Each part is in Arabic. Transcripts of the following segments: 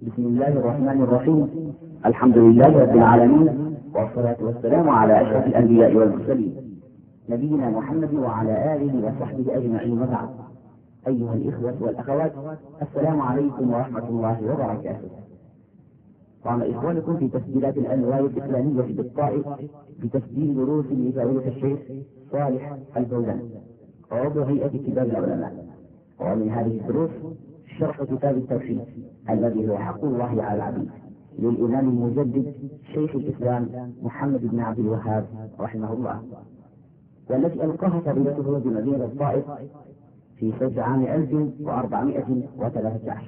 بسم الله الرحمن الرحيم. الحمد لله رب العالمين، والصلاة والسلام على أشرف الأنبياء والمرسلين نبينا محمد وعلى آله وصحبه أجمعين، وبعد. أيها الإخوة والأخوات، السلام عليكم ورحمة الله وبركاته. طعم إخوانكم في تسجيلات الأنواع الإسلامية بالطائف بتسجيل دروس لفضيلة الشيخ صالح الفوزان عضو هيئة كتاب العلماء. ومن هذه الدروس شرح كتاب التوحيد الذي هو حق الله على العبيد للإمام المجدد شيخ الإسلام محمد بن عبد الوهاب رحمه الله، والتي ألقاها فضيلته بمدينة الطائف في صيف عام 1413.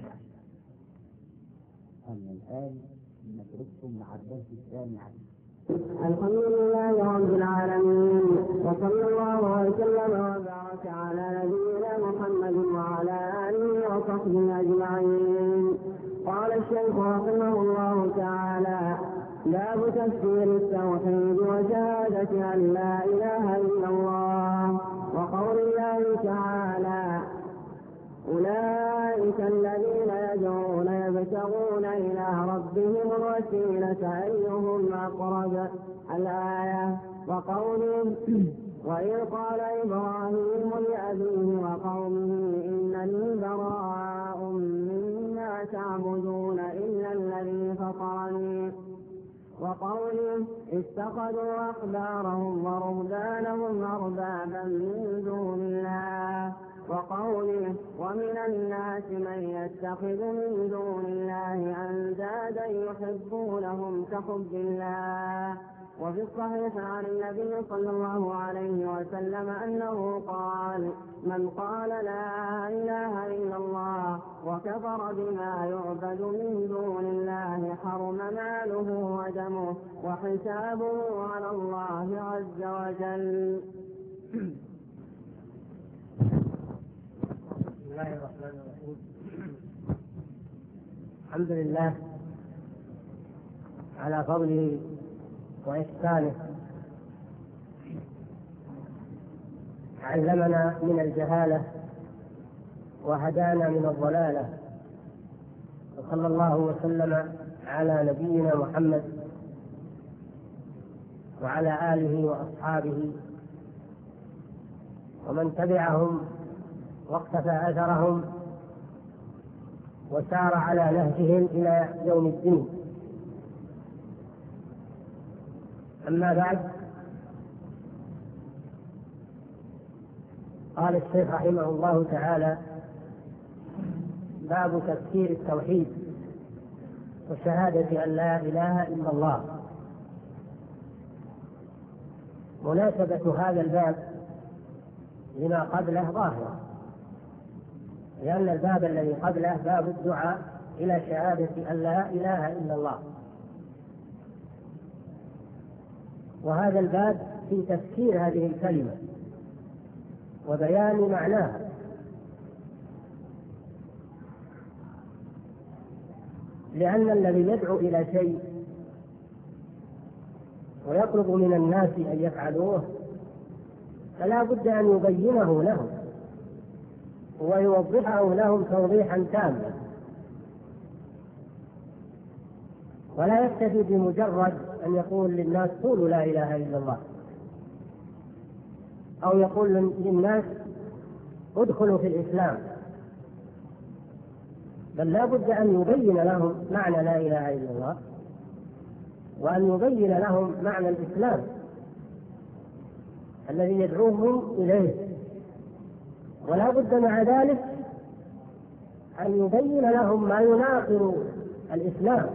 الآن نترككم مع الدرس الثاني. الحمد لله رب العالمين، وصلى الله وسلم وبارك على نبينا محمد وعلى آله وصحبه أجمعين. قال الشيخ رحمه الله تعالى: باب تفسير التوحيد وشهادة أن لا إله إلا الله، وقول الله تعالى: أولئك الذين يدعون يبتغون إلى ربهم الوسيلة أيهم أقرب، الآية. وقوله: وإذ قال إبراهيم لأبيه وقومه إنني براء مما تعبدون إلا الذي فطرني. وقوله: اتخذوا أحبارهم ورهبانهم أربابا من دون الله. وقوله: ومن الناس من يتخذ من دون الله أندادا يحبونهم كحب الله. وفي الصحيح عن النبي صلى الله عليه وسلم أنه قال: من قال لا إله إلا الله وكفر بما يعبد من دون الله حرم ماله ودمه وحسابه على الله عز وجل. بسم الله الرحمن الرحيم. الحمد لله على فضله وإحسانه، علمنا من الجهالة وهدانا من الضلالة، وصلى الله وسلم على نبينا محمد وعلى آله وأصحابه ومن تبعهم واقتفى أثرهم وسار على نهجهم إلى يوم الدين. أما بعد، قال الشيخ رحمه الله تعالى: باب تفسير التوحيد وشهادة أن لا إله إلا الله. مناسبة هذا الباب لما قبله ظاهرة، لأن الباب الذي قبله باب الدعاء إلى شهادة أن لا إله إلا الله، وهذا الباب في تفسير هذه الكلمة وبيان معناها. لأن الذي يدعو إلى شيء ويطلب من الناس أن يفعلوه فلا بد أن يبينه لهم ويوضحه لهم توضيحا تاما، ولا يكتفي بمجرد أن يقول للناس قولوا لا إله إلا الله، أو يقول للناس ادخلوا في الإسلام، بل لا بد أن يبين لهم معنى لا إله إلا الله، وأن يبين لهم معنى الإسلام الذي يدعوهم إليه. ولا بد مع ذلك أن يبين لهم ما يناقض الإسلام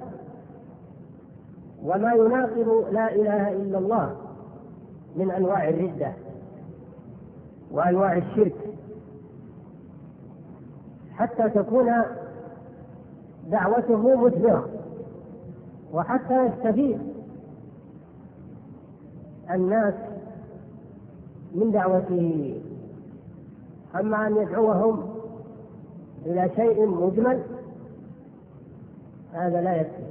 وما يناقض لا إله إلا الله من أنواع الردة وأنواع الشرك، حتى تكون دعوته مثمرة، وحتى يستفيد الناس من دعوته. أما أن يدعوهم إلى شيء مجمل هذا لا يكفي.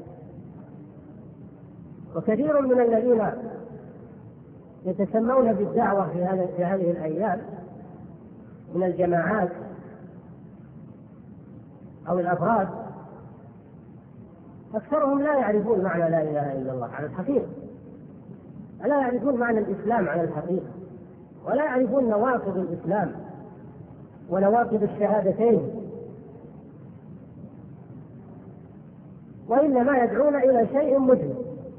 وكثير من الذين يتسمون بالدعوة في هذه الأيام من الجماعات أو الأفراد أكثرهم لا يعرفون معنى لا إله إلا الله على الحقيقة، لا يعرفون معنى الإسلام على الحقيقة، ولا يعرفون نواقض الإسلام ونواقض الشهادتين، وإنما يدعون إلى شيء مجمل.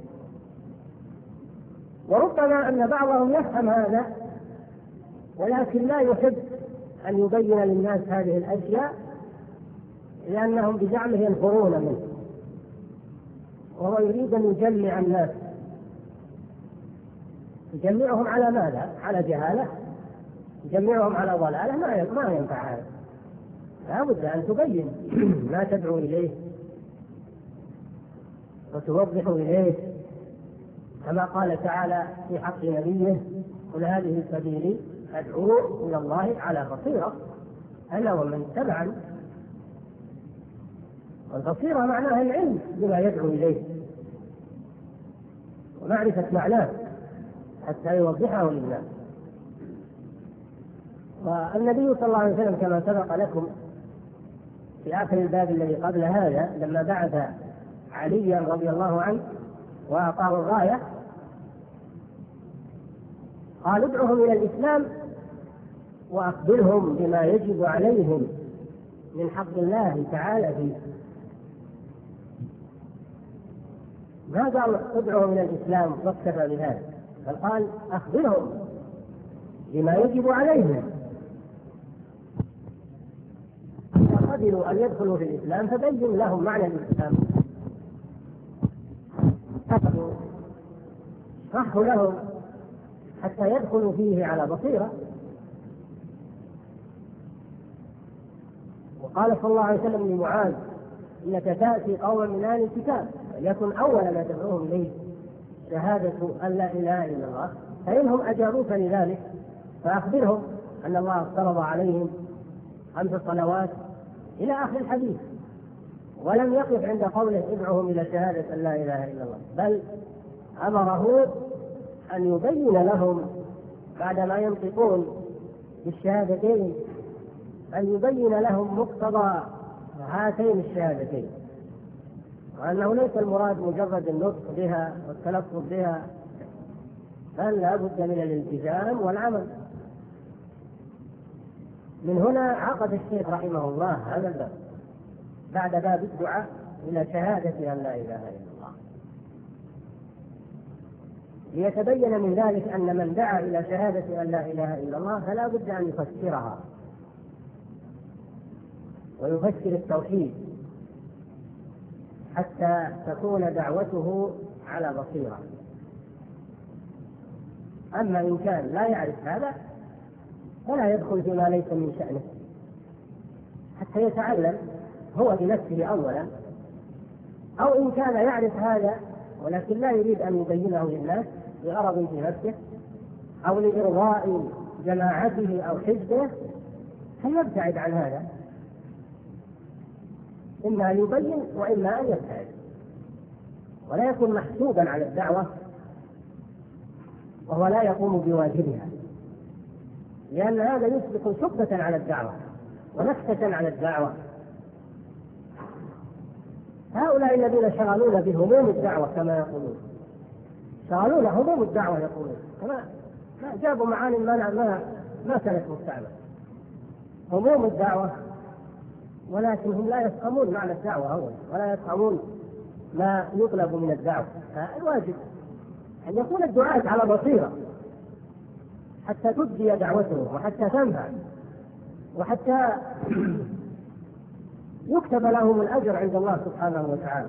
وربما أن بعضهم يفهم هذا ولكن لا يحب أن يبين للناس هذه الأشياء، لأنهم بزعمه ينفرون منه، وهو يريد أن يجمع الناس. يجمعهم على ماذا؟ على جهالة، يجمعهم على ضلالة، ما ينفع هذا. لا بد أن تبين ما تدعو إليه وتوضح إليه، كما قال تعالى في حق نبيه: قل هذه سبيلي أدعو إلى الله على بصيرة أنا ومن اتبعني. والبصيرة معناها العلم بما يدعو إليه ومعرفة معناه حتى يوضحه للناس. والنبي صلى الله عليه وسلم كما سبق لكم في آخر الباب الذي قبل هذا، لما بعث عليا رضي الله عنه وأعطاه الراية، قال: ادعهم إلى الإسلام وأخبرهم بما يجب عليهم من حق الله تعالى فيه. ما قال ادعهم إلى الإسلام واكتفى بهذا، بل قال: أخبرهم بما يجب عليهم. إذا قدروا أن يدخلوا في الإسلام فبين لهم معنى الإسلام، اشرحوا لهم حتى يدخلوا فيه على بصيرة. وقال صلى الله عليه وسلم لمعاذ: إنك تأتي قوما من أهل الكتاب فليكن أول ما تدعوهم إليه شهادة أن لا إله إلا الله، فإنهم أجابوك لذلك فأخبرهم أن الله افترض عليهم 5 صلوات إلى آخر الحديث. ولم يقف عند قوله ادعوهم إلى شهادة أن لا إله إلا الله، بل أمره أن يبين لهم بعدما ينطقون بالشهادتين أن يبين لهم مقتضى هاتين الشهادتين، وأنه ليس المراد مجرد النطق بها والتلفظ بها، بل لا بد من الالتزام والعمل. من هنا عقد الشيخ رحمه الله هذا الباب بعد باب الدعاء إلى شهادة أن لا إله إلا الله، ليتبين من ذلك أن من دعا إلى شهادة أن لا إله إلا الله فلا بد أن يفسرها ويفسر التوحيد حتى تكون دعوته على بصيرة. أما إن كان لا يعرف هذا فلا يدخل فيما ليس من شأنه حتى يتعلم هو بنفسه أولا، أو إن كان يعرف هذا ولكن لا يريد أن يبينه للناس بغرض في نفسه أو لإرضاء جماعته أو حزبه فيبتعد عن هذا، إما أن يبين وإما أن يبتعد، ولا يكون محسوبا على الدعوة وهو لا يقوم بواجبها، لأن هذا يسبق شبهة على الدعوة ونكسة على الدعوة. هؤلاء الذين شغلون بهموم الدعوة كما يقولون، شغلون هموم الدعوة يقولون، ما جابوا معاني ما كانت مستعملة، هموم الدعوة، ولكن هم لا يفهمون معنى الدعوة أولا ولا يفهمون ما يطلب من الدعوة. فالواجب أن يكون الدعاة على بصيرة حتى تجدي دعوتهم وحتى تنفع وحتى يكتب لهم الأجر عند الله سبحانه وتعالى.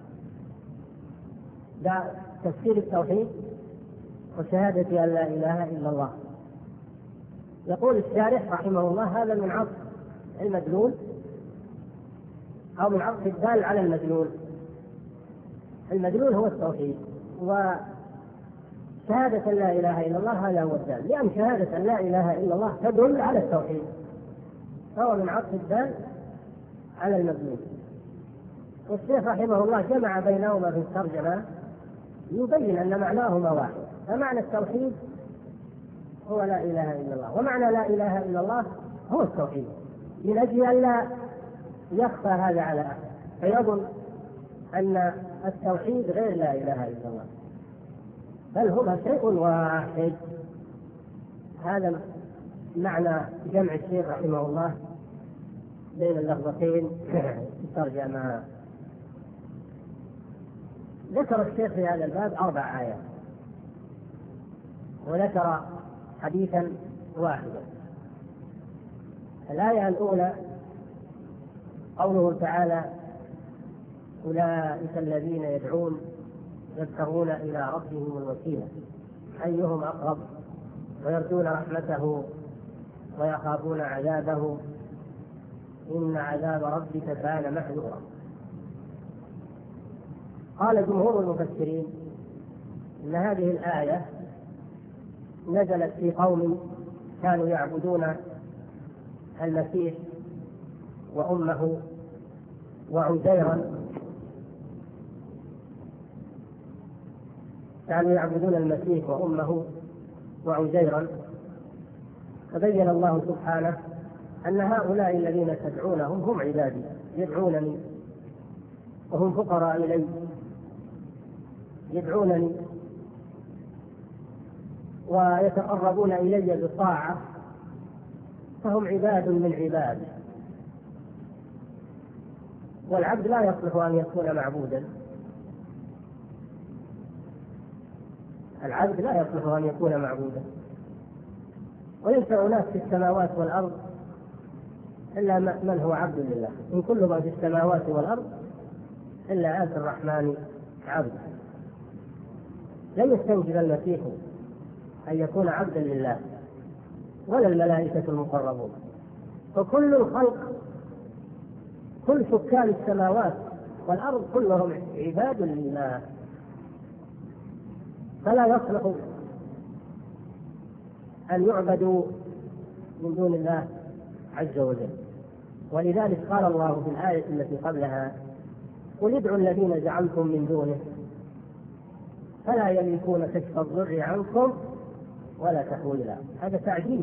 ده تفسير التوحيد وشهادة أن لا إله إلا الله. يقول الشارح رحمه الله: هذا من عطف المدلول أو من عطف الدال على المدلول. المدلول هو التوحيد، وشهادة لا إله إلا الله هذا هو الدال، لأن شهادة لا إله إلا الله تدل على التوحيد، فهو من عطف الدال على المدلول. والشيخ رحمه الله جمع بينهما في الترجمة يبين أن معناهما واحد، فمعنى التوحيد هو لا إله إلا الله، ومعنى لا إله إلا الله هو التوحيد، من أجل أن لا يخفى هذا على أحد فيظن أن التوحيد غير لا إله إلا الله، بل هما شيء واحد. هذا معنى جمع الشيخ رحمه الله بين اللفظتين في الترجمة. ذكر الشيخ في هذا الباب 4 آيات، وذكر حديثا واحدا. الآية الأولى قوله تعالى: أولئك الذين يدعون يبتغون إلى ربهم الوسيلة أيهم أقرب ويرجون رحمته ويخافون عذابه إن عذاب ربك كان محذورا. قال جمهور المفسرين إن هذه الآية نزلت في قوم كانوا يعبدون المسيح وأمه وعزيرا، كانوا يعبدون المسيح وأمه وعزيرا، فبين الله سبحانه أن هؤلاء الذين تدعونهم هم عبادي يدعونني وهم فقراء إلي، يدعونني ويتقربون إلي بالطاعة، فهم عباد من عبادي. والعبد لا يصلح أن يكون معبودا، العبد لا يصلح أن يكون معبودا. وليس هناك في السماوات والأرض إلا من هو عبد لله، إن كل ما في السماوات والأرض إلا آتي الرحمن عبد. لم يستنكف المسيح أن يكون عبدا لله ولا الملائكة المقربون، فكل الخلق كل سكان السماوات والأرض كلهم عباد لله، فلا يصلح أن يعبدوا من دون الله عز وجل. ولذلك قال الله في الآية التي قبلها: قل ادعوا الذين زعمتم من دونه فلا يملكون كشف الضر عنكم ولا تحويلا. هذا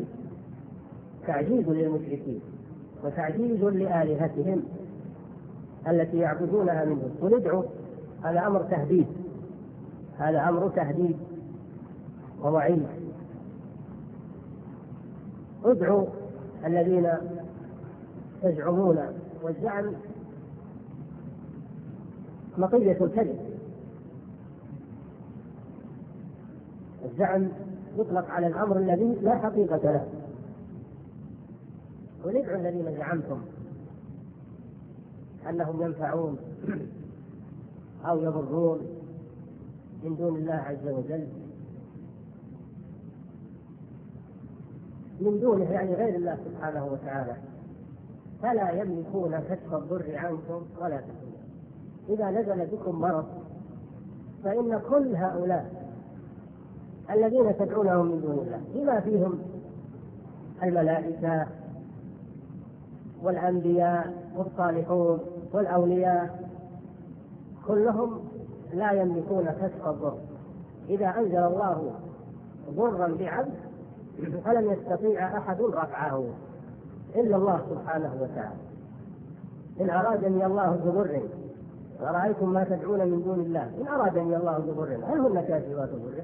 تعجيز للمشركين وتعجيز لآلهتهم التي يعبدونها منهم. قل ادعوا، هذا أمر تهديد، هذا أمر تهديد ووعيد. ادعوا الذين تزعمون، والزعم مطية الكذب. الزعم يطلق على الأمر الذي لا حقيقة له. قل ادعوا الذين زعمتم أنهم ينفعون أو يضرون من دون الله عز وجل، من دونه يعني غير الله سبحانه وتعالى، فلا يملكون كشف الضر عنكم ولا تحويلا. إذا نزل بكم مرض فإن كل هؤلاء الذين تدعونهم من دون الله بما فيهم الملائكة والأنبياء والصالحون والأولياء كلهم لا يملكون كشف الضر. إذا أنزل الله ضرا بعبد فلن يستطيع أحد رفعه إلا الله سبحانه وتعالى. إن أرادني الله بضر، ورأيتم ما تدعون من دون الله، إن أرادني الله بضر هل هن كاشفات ضره؟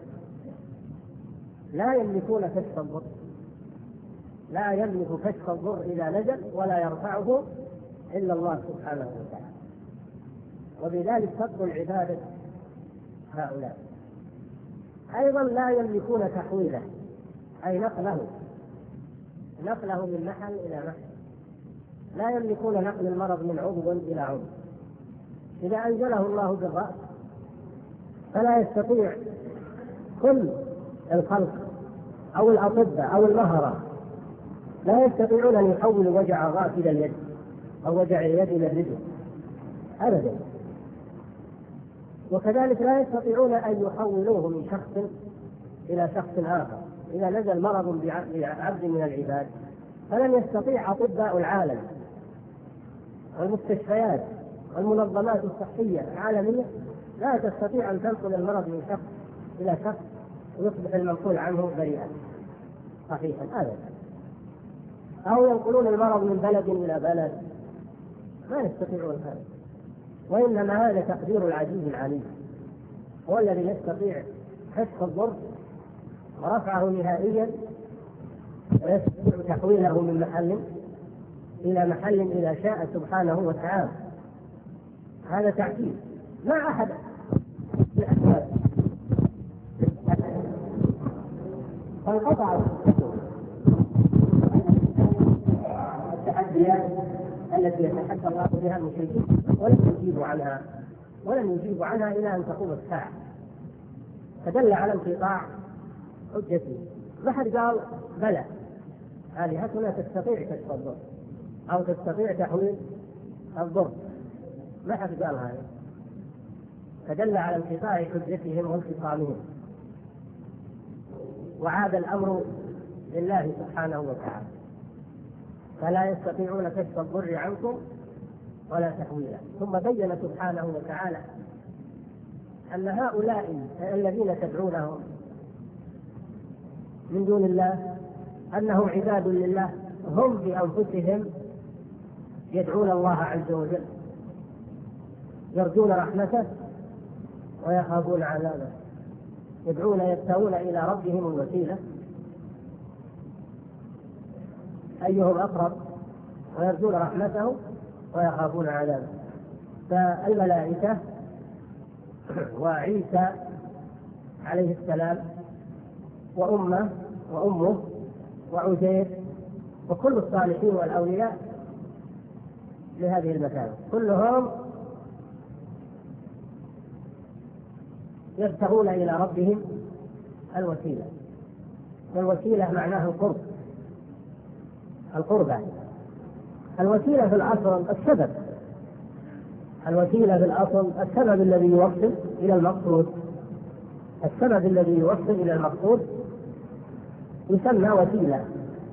لا يملكون كشف الضر، لا يملك كشف الضر إذا نزل ولا يرفعه إلا الله سبحانه وتعالى. وبذلك تبطل عبادة هؤلاء. أيضا لا يملكون تحويله، أي نقله من محل إلى محل. لا يملكون نقل المرض من عضو إلى عضو. إذا أنزله الله بالرأس فلا يستطيع كل الخلق أو الأطباء أو المهرة لا يستطيعون أن يحولوا وجع الرأس إلى اليد أو وجع اليد إلى الرجل أبدا. وكذلك لا يستطيعون أن يحولوه من شخص إلى شخص آخر. إذا نزل مرض بعبد من العباد فلن يستطيع أطباء العالم والمستشفيات والمنظمات الصحية العالمية لا تستطيع أن تنقل المرض من شخص إلى شخص ويصبح المنقول عنه بريئا صحيحا أبدا. أو ينقلون المرض من بلد إلى بلد، ما يستطيعون هذا. وإنما هذا تقدير العزيز العليم، هو الذي يستطيع حفظ الضر ورفعه نهائيا، ويستطيع تحويله من محل إلى محل إذا شاء سبحانه وتعالى. هذا تعجيز ما أحد فانقطع التحديات التي يتحدى الله بها المشركين، ولم يجيبوا عنها إلى أن تقوم الساعة، فدل على انقطاع حجته. ما حد قال بلى آلهتنا تستطيع كشف الضر أو تستطيع تحويل الضر، ما حد قال هذا، فدل على انقطاع حجتهم وانفصامهم، وعاد الأمر لله سبحانه وتعالى، فلا يستطيعون كشف الضر عنكم ولا تحويله. ثم بين سبحانه وتعالى أن هؤلاء الذين تدعونهم من دون الله أنهم عباد لله، هم بأنفسهم يدعون الله عز وجل، يرجون رحمته ويخافون عذابه، يدعون يبتغون إلى ربهم الوسيلة أيهم أقرب، ويرجون رحمته ويخافون عذابه. فالملائكة وعيسى عليه السلام وأمه وعزير وكل الصالحين والأولياء لهذه المكانة كلهم يبتغون إلى ربهم الوسيلة، والوسيلة معناه القربة. الوسيلة في الأصل السبب، الوسيلة في الأصل السبب الذي يوصل إلى المقصود، السبب الذي يوصل إلى المقصود يسمى وسيلة.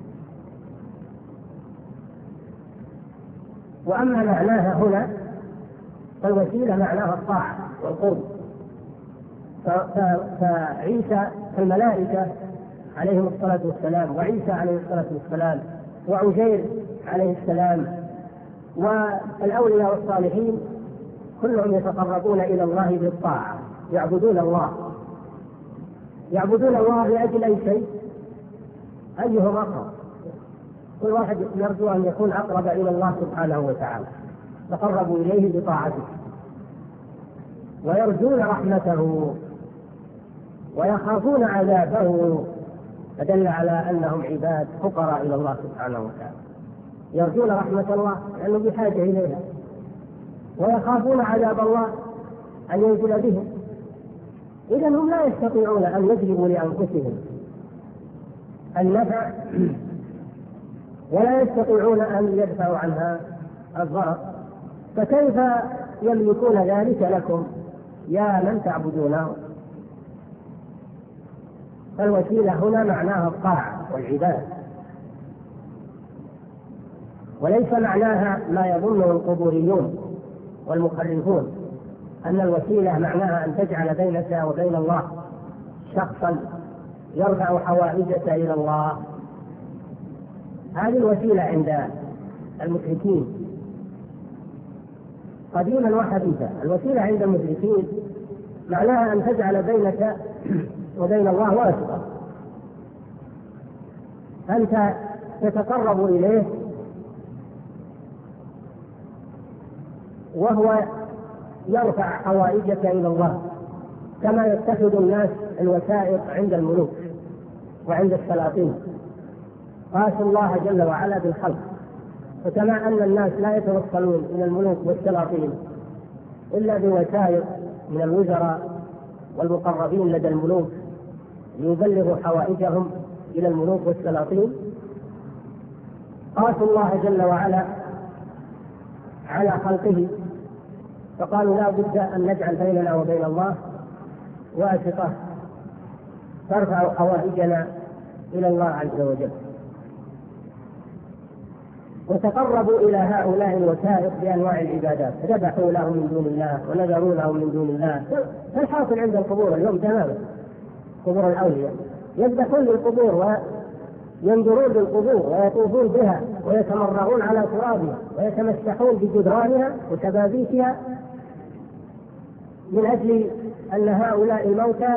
وأما معناها هنا فالوسيلة معناها الطاعة والقرب. فعيسى الملائكة عليهم الصلاة والسلام، وعيسى عليه الصلاة والسلام، وعزير عليه السلام، والأولياء والصالحين كلهم يتقربون إلى الله بالطاعة، يعبدون الله لأجل أي شيء، أيهم أقرب، كل واحد يرجو أن يكون أقرب إلى الله سبحانه وتعالى، تقربوا إليه بطاعته، ويرجون رحمته ويخافون عذابه، فدل على أنهم عباد فقراء إلى الله سبحانه وتعالى، يرجون رحمة الله لأنه بحاجة إليها، ويخافون عذاب الله أن ينزل بهم. إذن هم لا يستطيعون أن يجلبوا لأنفسهم النفع، ولا يستطيعون أن يدفعوا عنها الضرر، فكيف يملكون ذلك لكم يا من تعبدونه؟ فالوسيلة هنا معناها الطاعة والعبادة، وليس معناها ما يظنه القبوريون والمخرفون أن الوسيلة معناها أن تجعل بينك وبين الله شخصا يرفع حوائجك إلى الله. هذه الوسيلة عند المشركين قديما وحديثا. الوسيلة عند المشركين معناها أن تجعل بينك وبين الله واسطة، أنت تتقرب إليه وهو يرفع حوائجك إلى الله، كما يتخذ الناس الوسائط عند الملوك وعند السلاطين. قاسوا الله جل وعلا بالخلق، فكما أن الناس لا يتوصلون إلى الملوك والسلاطين إلا بوسائط من الوزراء والمقربين لدى الملوك ليبلغوا حوائجهم إلى الملوك والسلاطين، قاسوا الله جل وعلا على خلقه، فقالوا لا بد أن نجعل بيننا وبين الله واسطة ترفع حوائجنا إلى الله عز وجل، وتقربوا إلى هؤلاء الوسائط بأنواع العبادات، ذبحوا لهم من دون الله ونذروا لهم من دون الله. فالحاصل عند القبور اليوم تماما، قبور الأولياء يذبحون للقبور وينظرون للقبور ويطوفون بها ويتمرغون على ترابها ويتمسحون بجدرانها وشبابيكها من أجل أن هؤلاء الموتى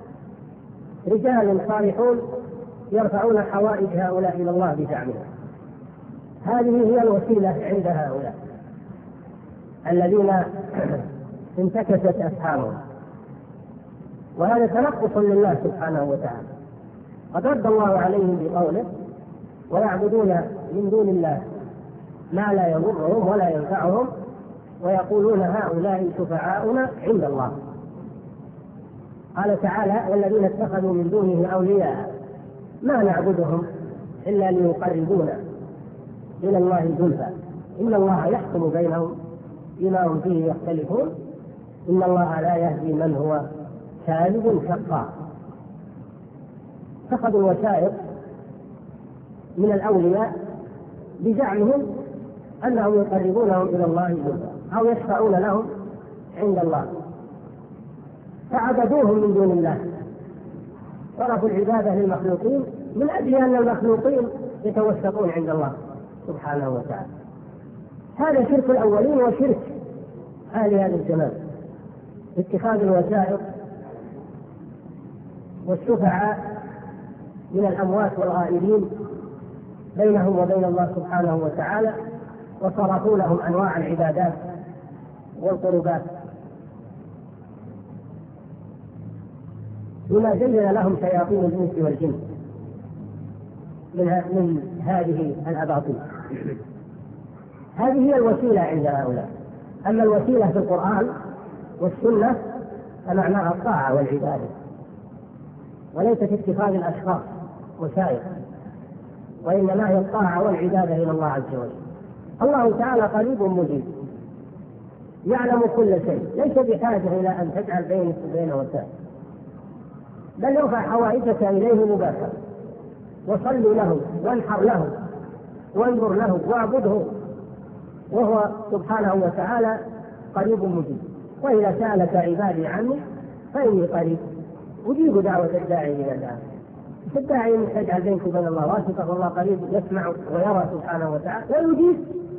رجال صالحون يرفعون حوائج هؤلاء إلى الله بزعمهم. هذه هي الوسيلة عند هؤلاء الذين انتكست أفهامهم، وهذا تنقص لله سبحانه وتعالى. قد رد الله عليهم بقوله: ويعبدون من دون الله ما لا يضرهم ولا ينفعهم ويقولون هؤلاء شفعاؤنا عند الله. قال تعالى: والذين اتخذوا من دونه أولياء ما نعبدهم إلا ليقربونا إلى الله زلفى إن الله يحكم بينهم بما هم فيه يختلفون إن الله لا يهدي من هو كاذب شقاء. اتخذوا الوسائط من الأولياء بزعمهم أنهم يقربونهم إلى الله زلفى أو يشفعون لهم عند الله، فعبدوهم من دون الله، صرفوا العبادة للمخلوقين من أجل أن المخلوقين يتوسطون عند الله سبحانه وتعالى. هذا شرك الأولين وشرك أهل هذا الزمان، اتخاذ الوسائط والشفعاء من الأموات والغائبين بينهم وبين الله سبحانه وتعالى، وصرفوا لهم أنواع العبادات والقربات بما زين لهم شياطين الإنس والجن من هذه الأباطيل. هذه هي الوسيلة عند هؤلاء. أما الوسيلة في القرآن والسنة فمعناها الطاعة والعبادة، وليست اتخاذ الأشخاص وسائل، وإنما هي الطاعة والعبادة إلى الله عز وجل. الله تعالى قريب مجيب يعلم كل شيء، ليس بحاجة إلى أن تجعل بينك وبينه وسائل، بل يرفع حوائجك إليه مباشرة، وصل له وانحر له وانظر له واعبده، وهو سبحانه وتعالى قريب مجيب. وإذا سألك عبادي عني فإني قريب أجيب دعوة الداعي إلى الله. الداعي أن تجعل بينك وبين الله واسطة، والله قريب يسمع ويرى سبحانه وتعالى ويجيب.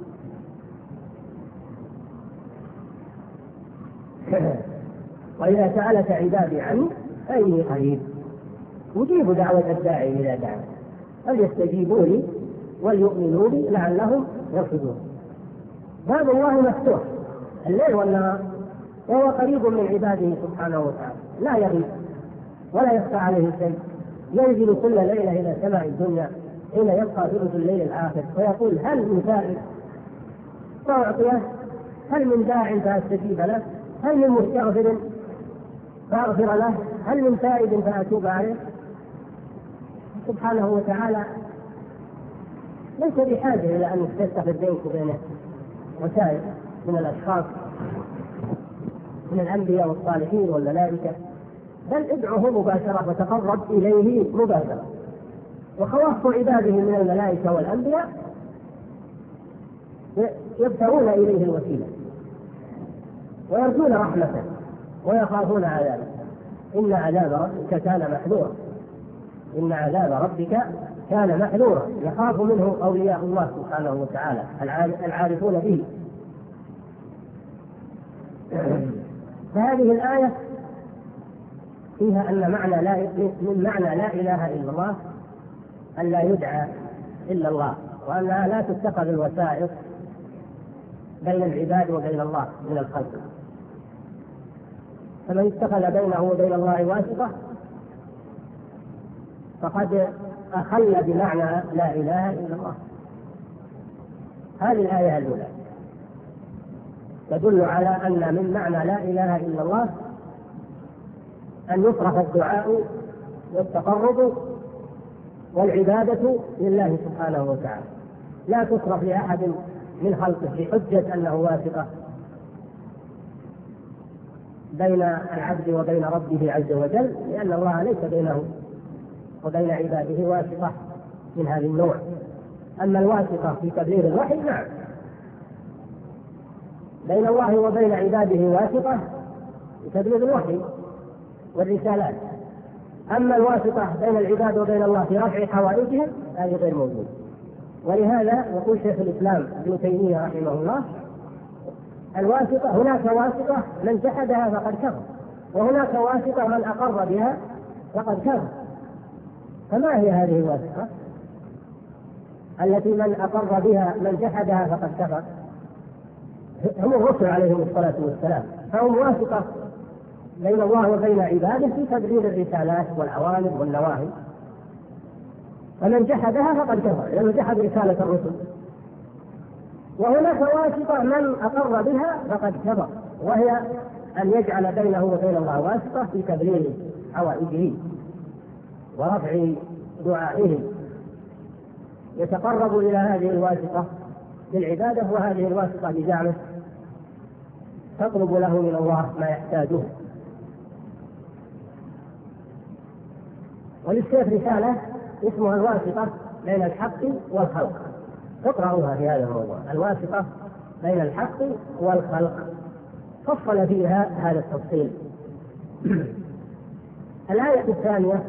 وإذا سألك عبادي عني فإني قريب أجيب دعوة الداعي إلى دعوة فليستجيبوا لي وليؤمنوا بي لعلهم يرشدون. باب الله مفتوح الليل والنهار، وهو قريب من عباده سبحانه وتعالى، لا يغيب ولا يخفى عليه شيء. ينزل كل ليلة إلى سماء الدنيا حين يبقى ثلث الليل الآخر فيقول: هل من سائل فأعطيه؟ هل من داع فأستجيب له؟ هل من مستغفر فأغفر له؟ هل من تائب فأتوب عليه؟ سبحانه وتعالى ليس بحاجة إلى أن تتخذ بينك وبينه وسائل من الأشخاص من الأنبياء والصالحين والملائكة، بل ادعه مباشرة وتقرب إليه مباشرة. وخواص عباده من الملائكة والأنبياء يبتغون إليه الوسيلة ويرجون رحمته ويخافون عذابه. إن عذاب ربك كان محذورا، إن عذاب ربك كان محذورا. يخاف منه أولياء الله سبحانه وتعالى العارفون به. فهذه الآية فيها أن من معنى لا إله إلا الله أن لا يدعى إلا الله، وأنها لا تتخذ الوسائط بين العباد وبين الله من الخلق. فمن اتخذ بينه وبين الله واسطة فقد أخل بمعنى لا إله إلا الله. هذه الآية الأولى تدل على أن من معنى لا إله إلا الله أن يصرف الدعاء والتقرب والعبادة لله سبحانه وتعالى، لا تصرف لأحد من خلقه بحجة أنه واسطة بين العبد وبين ربه عز وجل، لأن الله ليس بينه وبين عباده واسطة من هذا النوع. أما الواسطة في تبليغ الوحي نعم، بين الله وبين عباده واسطة في تبليغ الوحي والرسالات. أما الواسطة بين العباد وبين الله في رفع حوائجهم هذه غير موجود. ولهذا يقول شيخ الإسلام ابن تيمية رحمه الله: الواسطة هناك واسطة من جحدها فقد كفر، وهناك واسطة من أقر بها فقد كفر. فما هي هذه الواسطة التي من أقر بها من جحدها فقد كفر؟ هم الرسل عليهم الصلاة والسلام، فهم واسطة بين الله وبين عباده في تبليغ الرسالات والأوامر والنواهي، فمن جحدها فقد كفر لأنه جحد رسالة الرسل. وهناك واسطة من أقر بها فقد كفر، وهي أن يجعل بينه وبين الله واسطة في تبليغ حوائجه ورفع دعائه، يتقرب إلى هذه الواسطة بالعبادة، وهذه الواسطة بزعمه تطلب له من الله ما يحتاجه. وللشيخ رسالة اسمها الواسطة بين الحق والخلق، تقرأوها في هذا الموضوع، الواسطة بين الحق والخلق، فصل فيها هذا التفصيل. الآية الثانية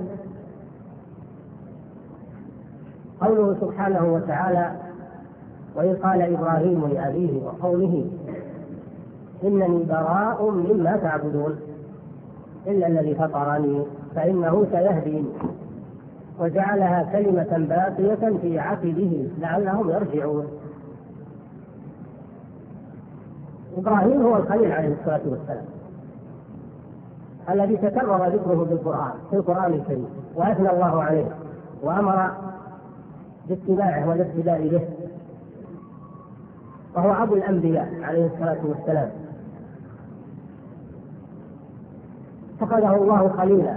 قوله سبحانه وتعالى: وإذ قال إبراهيم لأبيه وقومه إنني براء مما تعبدون إلا الذي فطرني فإنه سيهدين، وجعلها كلمة باقية في عقبه لعلهم يرجعون. إبراهيم هو الخليل عليه الصلاة والسلام الذي تكرر ذكره بالقرآن في القرآن الكريم، وأثنى الله عليه وأمر باتباعه والاقتداء به، وهو أبو الأنبياء عليه الصلاة والسلام، اتخذه الله خليلا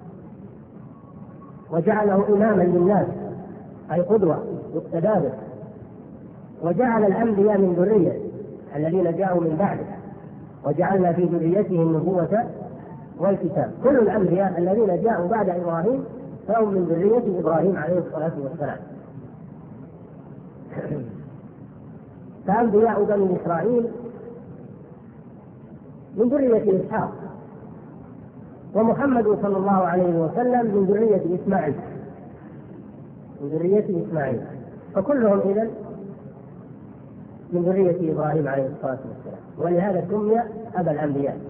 وجعله إماما للناس أي قدوة يقتدى به، وجعل الأنبياء من ذريته الذين جاءوا من بعده، وجعلنا في ذريته النبوة والكتاب. كل الأنبياء الذين جاءوا بعد إبراهيم فهم من ذرية إبراهيم عليه الصلاة والسلام. فأنبياء بني إسرائيل من ذرية إسحاق، ومحمد صلى الله عليه وسلم من ذرية إسماعيل، من ذرية إسماعيل، فكلهم إذن من ذرية إبراهيم عليه الصلاة والسلام، ولهذا سمي أبا الأنبياء.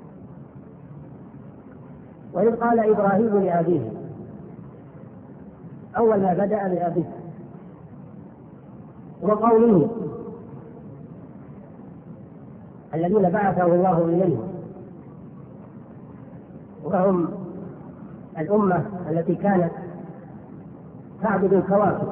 وإذ قال إبراهيم لأبيه، أول ما بدأ بأبيه وقومه الذين بعثه الله إليهم، وهم الأمة التي كانت تعبد الكواكب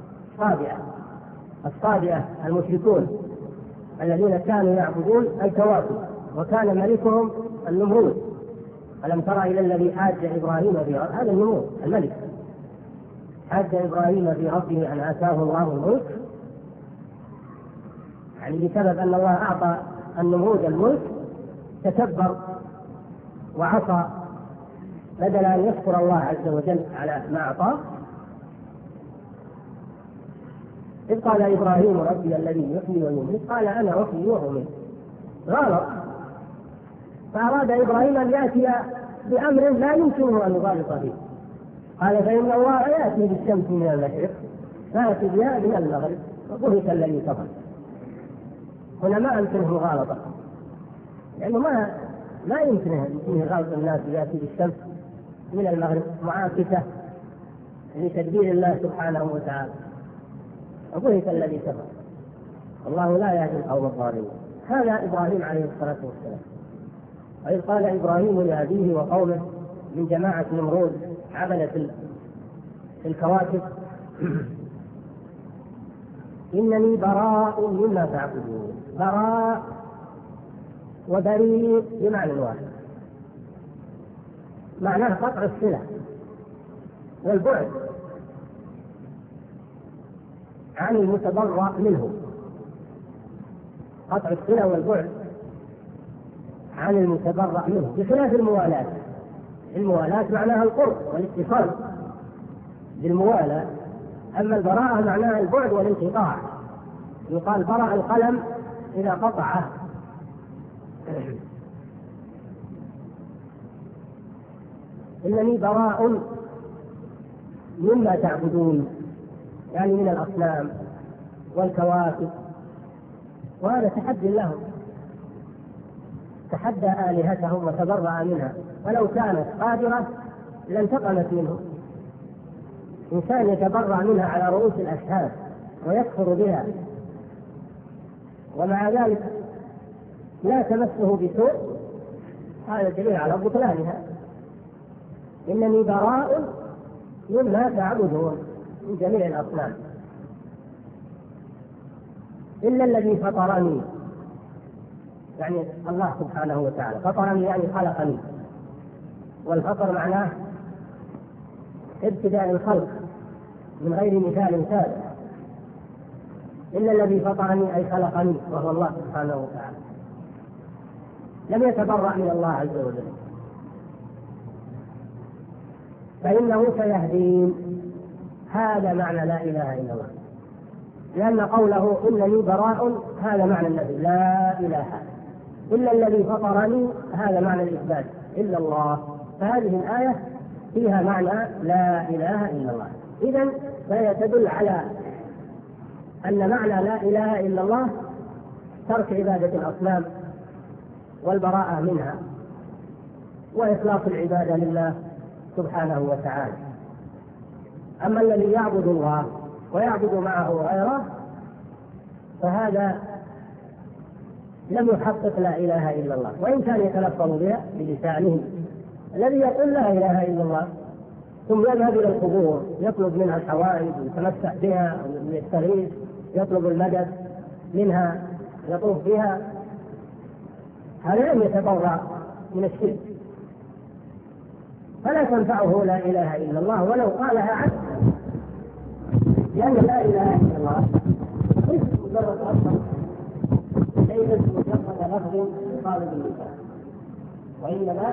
الصابئة المشركون الذين كانوا يعبدون الكواكب، وكان ملكهم النمرود. ألم تر إلى الذي حاج إبراهيم في ربه، هذا النمرود الملك، حاج إبراهيم في ربه أن آتاه الله الملك، يعني بسبب أن الله أعطى النمرود الملك تكبر وعصى، بدل أن يشكر الله عز وجل على ما أعطاه. إذ قال إبراهيم ربي الذي يحيي ويميت، قال أنا أحيي وأميت، غلط. فأراد إبراهيم أن يأتي بأمر لا يمكنه أن يغالط فيه، قال فإن الله يأتي بالشمس من المشرق فأتي بها من المغرب وبهت الذي كفر. هنا ما أمكنه مغالطة، لأنه ما يمكنه يغالط الناس يأتي بالشمس من المغرب معاكسة لتدبير الله سبحانه وتعالى، وبهت الذي كفر. الله لا يهدي القوم الظالمين. هذا إبراهيم عليه الصلاة والسلام. وإذ قال إبراهيم لأبيه وقومه من جماعة نمرود عبدة في الكواكب إنني براء مما تعبدون. براء وبريء بمعنى واحد، معناه قطع الصلة والبعد عن المتبرأ منه، قطع الصلة والبعد عن المتبرأ منه، بخلاف الموالاة. الموالاة معناها القرب والاتصال بالموالاة، أما البراءة معناها البعد والانقطاع. يقال برأ القلم إذا قطعه. إنني براء مما تعبدون، يعني من الأصنام والكواكب، وهذا تحدي لهم تحدى آلهتهم وتبرأ منها، ولو كانت قادرة لانتقمت منه. إنسان يتبرأ منها على رؤوس الأشهاد ويكفر بها، ومع ذلك لا تمسه بسوء، هذا دليل على بطلانها. إنني براء مما تعبدون من جميع الأصنام إلا الذي فطرني، يعني الله سبحانه وتعالى. فطرني يعني خلقني، والفطر معناه ابتداء الخلق من غير مثال سابق. إلا الذي فطرني أي خلقني، وهو الله سبحانه وتعالى. لم يتبرأ من الله عز وجل، فإنه سيهدين. هذا معنى لا إله إلا الله، لأن قوله إنني براء هذا معنى النفي، لا إله إلا الذي فطرني هذا معنى الإثبات، إلا الله. فهذه الآية فيها معنى لا إله إلا الله. إذن فهي تدل على أن معنى لا إله إلا الله ترك عبادة الأصنام والبراءة منها وإخلاص العبادة لله سبحانه وتعالى. أما الذي يعبد الله ويعبد معه غيره فهذا لم يحقق لا إله إلا الله، وإن كان يتلفظ بها بلسانه. الذي يقول لا إله إلا الله ثم يذهب إلى القبور يطلب منها الحوائج ويتمسح بها ويستغيث، يطلب المدد منها، يطوف بها، هذا لم يتبرأ من الشرك، فلا تنفعه لا إله إلا الله ولو قالها عبد، لأن لا إله إلا الله ليست مجرد لفظ، ليست مجرد لفظ يقال باللسان، وإنما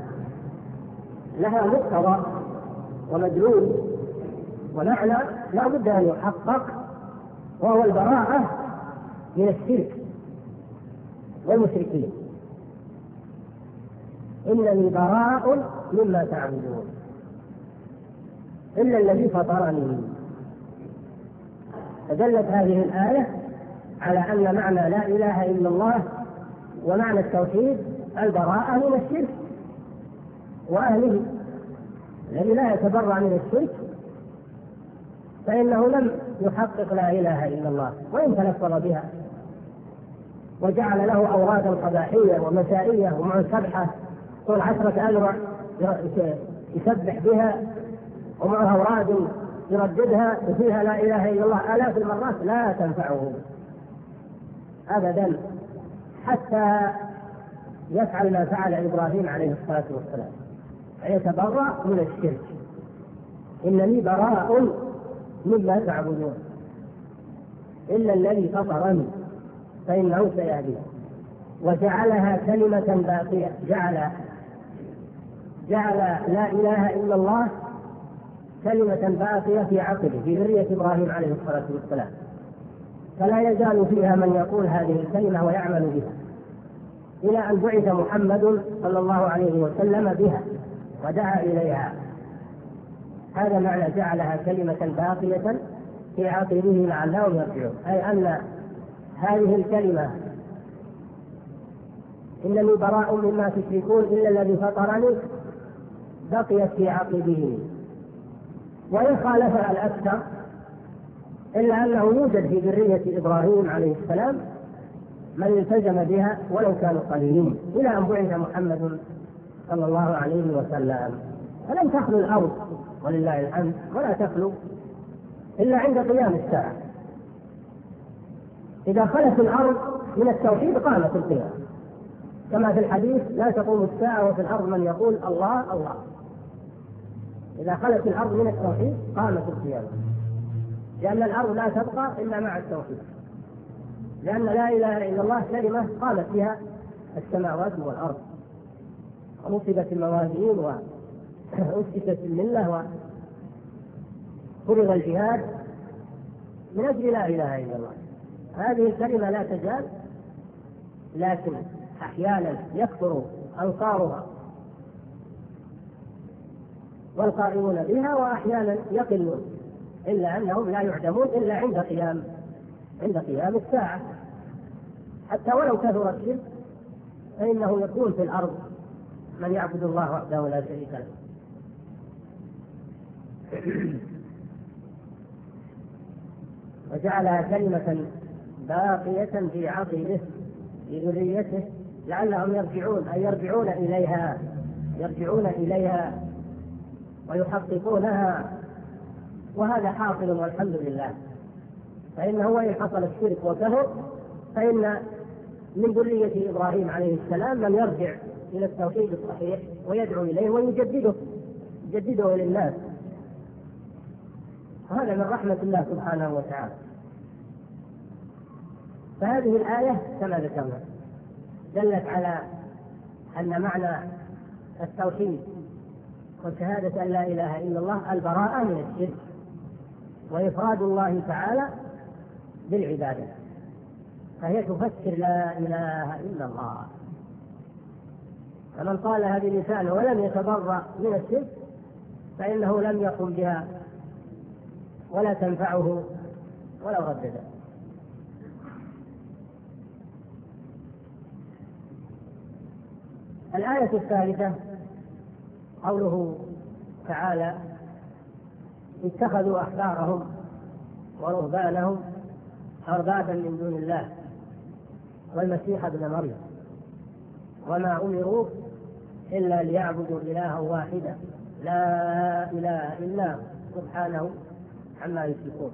لها مقتضى ومدلول ومعنى لا بد أن يحقق، وهو البراءة من الشرك والمشركين. إنني براء مما تعبدون إلا الذي فطرني. فدلت هذه الآية على أن معنى لا إله إلا الله ومعنى التوحيد البراءة من الشرك وأهله. الذي لا يتبرأ من الشرك فإنه لم يحقق لا إله إلا الله وإن تلفظ بها وجعل له أورادا قباحية ومسائية ومسبحة طول 10 أذرع يسبح بها، ومعها أوراد يرددها وفيها لا إله إلا الله آلاف المرات، لا تنفعه أبدا حتى يفعل ما فعل إبراهيم عليه الصلاة والسلام، فيتبرأ من الشرك. إنني براء مما تعبدون إلا الذي فطرني فإنه سيهدين. وجعلها كلمة باقية، جعل لا إله إلا الله كلمة باقية في عقله في ذرية إبراهيم عليه الصلاة والسلام، فلا يزال فيها من يقول هذه الكلمة ويعمل بها إلى أن بعث محمد صلى الله عليه وسلم بها ودعا إليها. هذا معنى جعلها كلمة باقية في عقله لعلهم يرجعون، أي أن هذه الكلمة إنني براء مما تشركون إلا الذي فطرني بقيت في عقله، وإن خالفها الأكثر إلا أنه يوجد في ذرية إبراهيم عليه السلام من التزم بها ولو كانوا قليلين إلى أن بعث محمد صلى الله عليه وسلم. فلم تخلو الأرض ولله الحمد، ولا تخلو إلا عند قيام الساعة. إذا خلت الأرض من التوحيد قامت القيامة، كما في الحديث لا تقوم الساعة وفي الأرض من يقول الله الله. إذا خلت الأرض من التوحيد قامت القيامة، لأن الأرض لا تبقى إلا مع التوحيد، لأن لا إله إلا الله كلمة قامت بها السماوات والأرض، ونصبت الموازين وأسست الملة وفرض الجهاد من أجل لا إله إلا الله. هذه الكلمة لا تزال، لكن أحيانا يكثر أنصارها والقائمون بها، وأحيانا يقلون، إلا أنهم لا يعدمون إلا عند قيام الساعة. حتى ولو كثر الشرك فإنه يكون في الأرض من يعبد الله وحده لا شريك له. وجعلها كلمة باقية في عقبه لذريته لعلهم يرجعون، أي يرجعون إليها ويحققونها، وهذا حاصل والحمد لله. فإنه وإن حصل الشرك وكفر فإن من ذرية إبراهيم عليه السلام من يرجع إلى التوحيد الصحيح ويدعو إليه ويجدده للناس. هذا من رحمة الله سبحانه وتعالى. فهذه الآية كما ذكرنا دلت على أن معنى التوحيد وشهادة أن لا إله إلا الله البراءة من الشرك وإفراد الله تعالى بالعبادة، فهي تفسر لا إله إلا الله. فمن قالها بلسانه ولم يتبرأ من الشرك فإنه لم يقم بها ولا تنفعه ولو رددها. الآية الثالثة قوله تعالى اتخذوا أحبارهم ورهبانهم أربابا من دون الله والمسيح ابن مريم وما أمروا إلا ليعبدوا إلها واحدا لا إله إلا هو سبحانه عما يشركون.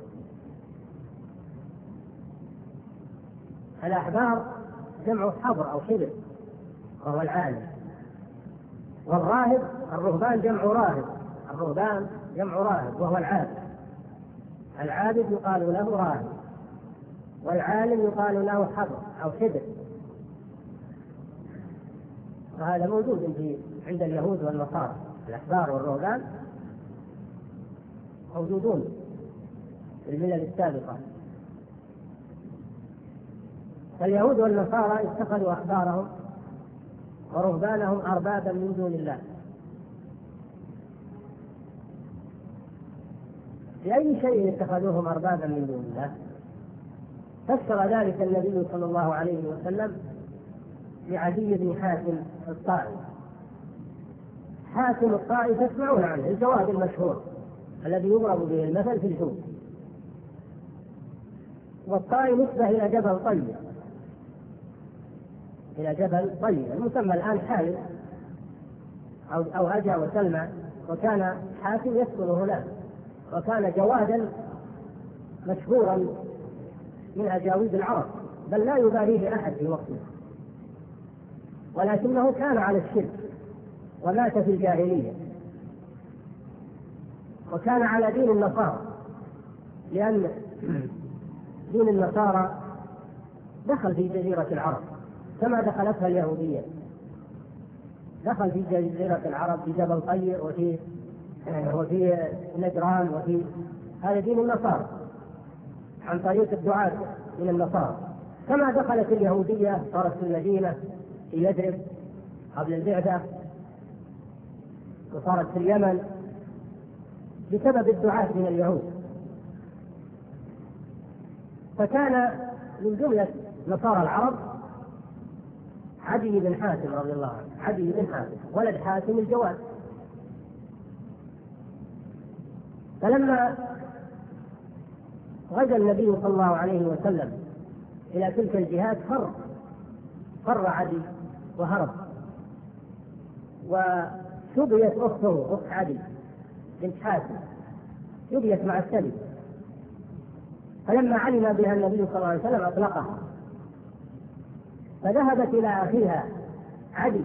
الأحبار جمع حبر أو حبر وهو العالم، والراهب الرهبان جمع راهب، الرهبان جمع راهب وهو العابد. العابد يقال له راهب والعالم يقال له حبر أو حبر، وهذا موجود عند اليهود والنصارى. الأحبار والرهبان موجودون في الملل السابقة. فاليهود والنصارى اتخذوا أحبارهم ورهبانهم أربابا من دون الله. لأي شيء اتخذوهم أربابا من دون الله؟ فسر ذلك النبي صلى الله عليه وسلم لعدي بن حاتم الطائي. حاتم الطائي تسمعون عنه، الجواد المشهور الذي يضرب به المثل في الجود. والطائي نسبة إلى جبل طيب، إلى جبل طيب المسمى الآن حالب أو هجا وسلمى، وكان حاتم يسكن هناك، وكان جوادا مشهورا من أجاويد العرب، بل لا يباليه أحد في وقته، ولكنه كان على الشرك ومات في الجاهلية، وكان على دين النصارى، لأن دين النصارى دخل في جزيرة العرب كما دخلتها اليهودية. دخل في جزيرة العرب في جبل طيء وفي نجران، وفي هذا دين النصارى عن طريق الدعاة من النصارى، كما دخلت اليهودية صارت في المدينة في يثرب قبل البعثة، وصارت في اليمن بسبب الدعاة من اليهود. فكان من جملة نصارى العرب عدي بن حاتم رضي الله عنه، عدي بن حاتم ولد حاتم الجواد. فلما غزا النبي صلى الله عليه وسلم إلى تلك الجهات فر عدي وهرب، وشبيت أخته أخت عدي بنت حاتم شبيت مع السبي. فلما علم بها النبي صلى الله عليه وسلم أطلقها، فذهبت إلى أخيها عدي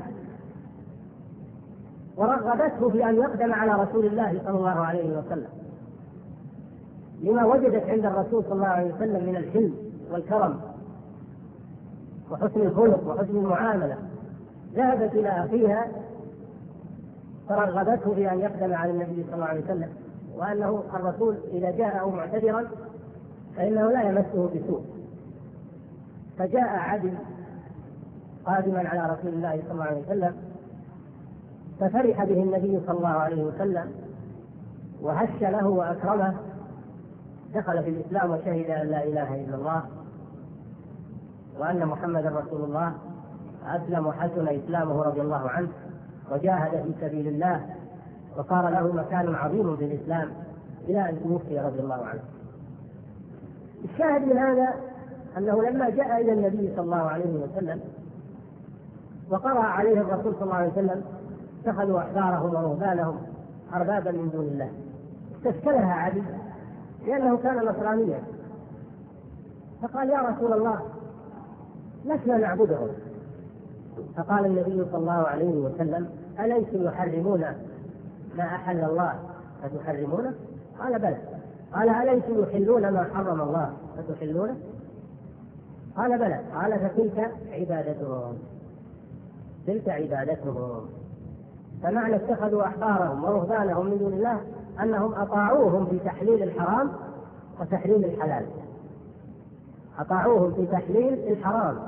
ورغبته في أن يقدم على رسول الله صلى الله عليه وسلم، لما وجدت عند الرسول صلى الله عليه وسلم من الحلم والكرم وحسن الخلق وحسن المعاملة. ذهبت إلى أخيها فرغبته في أن يقدم على النبي صلى الله عليه وسلم، وأنه الرسول إذا جاءه معتذرا فإنه لا يمسه بسوء. فجاء عدي قادما على رسول الله صلى الله عليه وسلم، ففرح به النبي صلى الله عليه وسلم وهش له وأكرمه، دخل في الإسلام وشهد أن لا إله إلا الله وأن محمدا رسول الله. أسلم وحسن إسلامه رضي الله عنه وجاهد في سبيل الله وصار له مكان عظيم في الإسلام إلى أن توفي رضي الله عنه. الشاهد من هذا أنه لما جاء إلى النبي صلى الله عليه وسلم وقرأ عليه الرسول صلى الله عليه وسلم اتخذوا أحبارهم ورهبانهم أربابا من دون الله، استشكلها علي لأنه كان نصرانيا، فقال يا رسول الله لسنا نعبدهم. فقال النبي صلى الله عليه وسلم أليسوا يحرمون ما أحل الله فتحرمونه؟ قال بلى. قال أليسوا يحلون ما حرم الله فتحلونه؟ قال بلى. قال فتلك عبادتهم، تلك عبادتهم. فمعنى اتخذوا أحبارهم ورهبانهم من دون الله أنهم أطاعوهم في تحليل الحرام وتحريم الحلال، أطاعوهم في تحليل الحرام،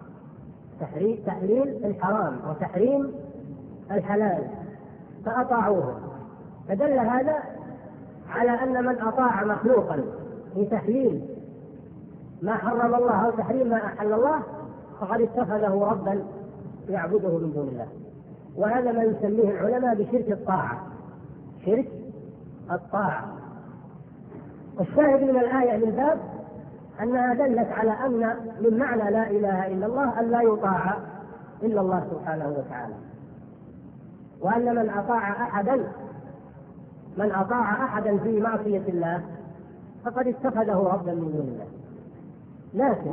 تحليل الحرام وتحريم الحلال، فأطاعوهم. فدل هذا على أن من أطاع مخلوقا في تحليل ما حرم الله أو تحريم ما أحل الله فقد اتخذه ربا يعبده من دون الله. وهذا ما يسميه العلماء بشرك الطاعة، شرك الطاعة. والشاهد من الآية من باب أنها دلت على أن من معنى لا إله إلا الله أن لا يطاع إلا الله سبحانه وتعالى، وأن من أطاع أحدا في معصية الله فقد اتخذه ربا من دون الله. لكن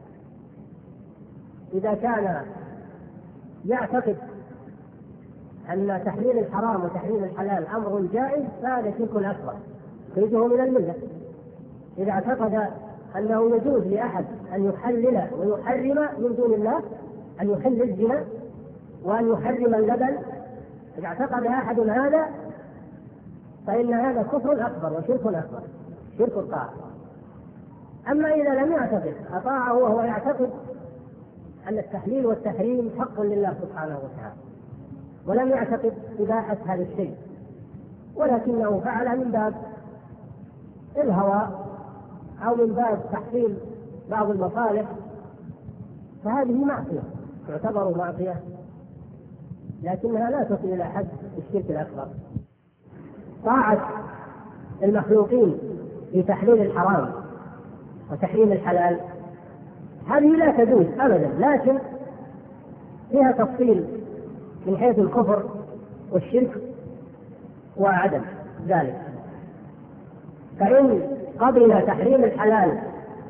إذا كان يعتقد أن تحليل الحرام وتحليل الحلال أمر جائز فهذا شرك أكبر يخرجه من الملة. إذا اعتقد أنه يجوز لأحد أن يحلل ويحرم من دون الله، أن يحل الزنا وأن يحرم اللبن، إذا اعتقد أحد هذا فإن هذا كفر أكبر وشرك أكبر، شرك الطاعة. أما إذا لم يعتقد أطاعه وهو يعتقد أن التحليل والتحريم حق لله سبحانه وتعالى، ولم يعتقد إباحة هذا الشيء ولكنه فعل من باب الهوى أو من باب تحصيل بعض المصالح، فهذه معصية تعتبر معصية لكنها لا تصل إلى حد الشرك الأكبر. طاعة المخلوقين في تحليل الحرام وتحريم الحلال هذه لا تجوز أبدا، لكن فيها تفصيل من حيث الكفر والشرك وعدم ذلك. فإن قبل تحريم الحلال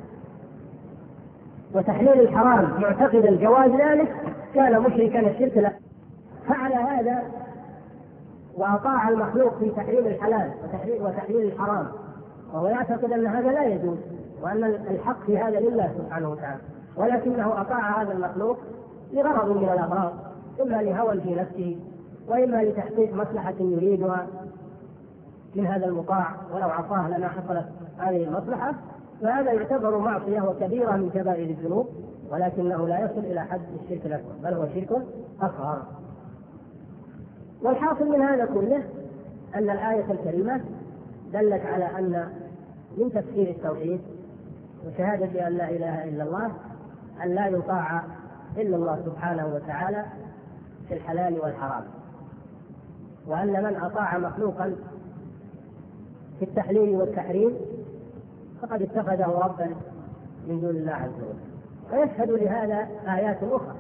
وتحليل الحرام معتقد الجواز ذلك كان مشركا الشرك لا. فعل هذا وأطاع المخلوق في تحريم الحلال وتحليل الحرام وهو يعتقد أن هذا لا يجوز وأن الحق في هذا لله سبحانه وتعالى، ولكنه أطاع هذا المخلوق لغرض من الأغراض، إما لهوى في نفسه وإما لتحقيق مصلحة يريدها من هذا المطاع، ولو عصاه لما حصلت هذه المصلحة، فهذا يعتبر معصية وكبيرة من كبائر الذنوب، ولكنه لا يصل إلى حد الشرك الأكبر بل هو شرك أصغر. والحاصل من هذا كله أن الآية الكريمة دلت على أن من تفسير التوحيد وشهادة أن لا إله إلا الله أن لا يطاع إلا الله سبحانه وتعالى في الحلال والحرام، وأن من أطاع مخلوقا في التحليل والتحريم فقد اتخذه ربا من دون الله عز وجل. ويشهد لهذا آيات أخرى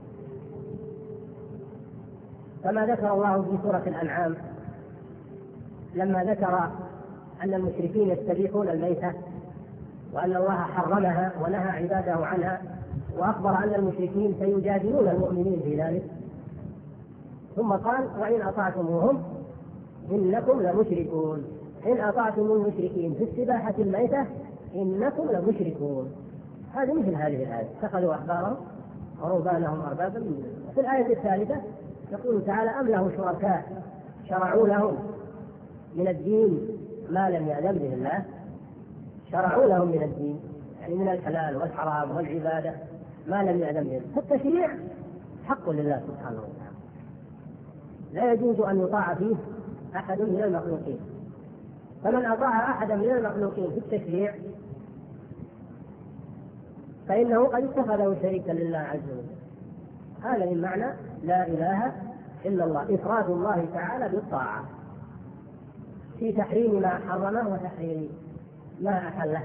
كما ذكر الله في سورة الأنعام لما ذكر أن المشركين يستبيحون الميتة وأن الله حرمها ونهى عباده عنها، وأخبر أن المشركين سيجادلون المؤمنين في ذلك، ثم قال وإن أطعتموهم إنكم لمشركون، إن أطعتم المشركين في استباحة الميتة إنكم لمشركون. هذه مثل هذه الآية اتخذوا أحبارهم ورهبانهم أربابا من دون الله. في الآية الثالثة يقول تعالى أم له شركاء شرعوا لهم من الدين ما لم يأذن به الله، شرعوا لهم من الدين يعني من الحلال والحرام والعبادة ما لم يأذن به. فالتشريع حق لله سبحانه وتعالى، لا يجوز أن يطاع فيه أحد من المخلوقين، فمن أطاع أحدا من المخلوقين في التشريع فإنه قد اتخذه شريكا لله عز وجل. هذا من معنى لا إله إلا الله، إفراد الله تعالى بالطاعة في تحريم ما حرمه وتحريم ما أحله.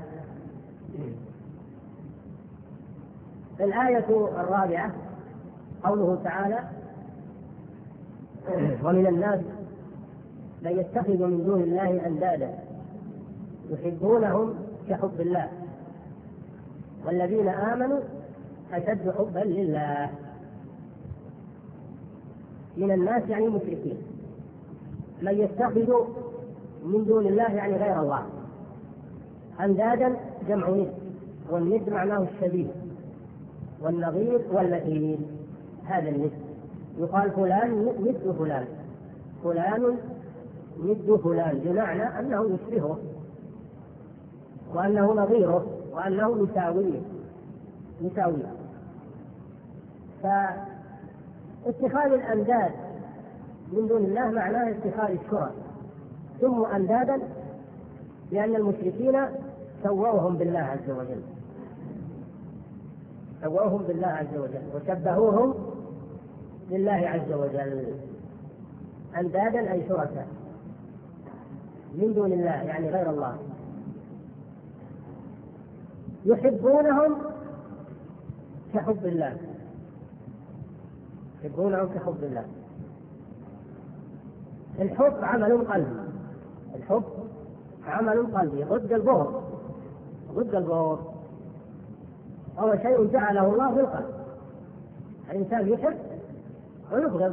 الآية الرابعة قوله تعالى: ومن الناس من يتخذ من دون الله أندادا يحبونهم كحب الله والذين آمنوا أشد حبا لله. من الناس يعني مشركين، من يتخذ من دون الله يعني غير الله أندادا جمع ند، والند معناه الشبيه والنظير والمثيل. هذا الند يقال فلان ند فلان، فلان ند فلان، بمعنى أنه يشبهه وأنه نظيره وأنه يساويه. فاتخاذ الأنداد من دون الله معناه اتخاذ الشرك، سموا أندادا لأن المشركين سووهم بالله عز وجل، سووهم بالله عز وجل وشبهوهم لله عز وجل. أندادا أي شركاء من دون الله يعني غير الله، يحبونهم كحب الله، يحبونهم كحب الله. الحب عمل قلبي، الحب عمل قلبي ضد البغض، ضد البغض هو شيء جعله الله في القلب. الإنسان يحب ويبغض.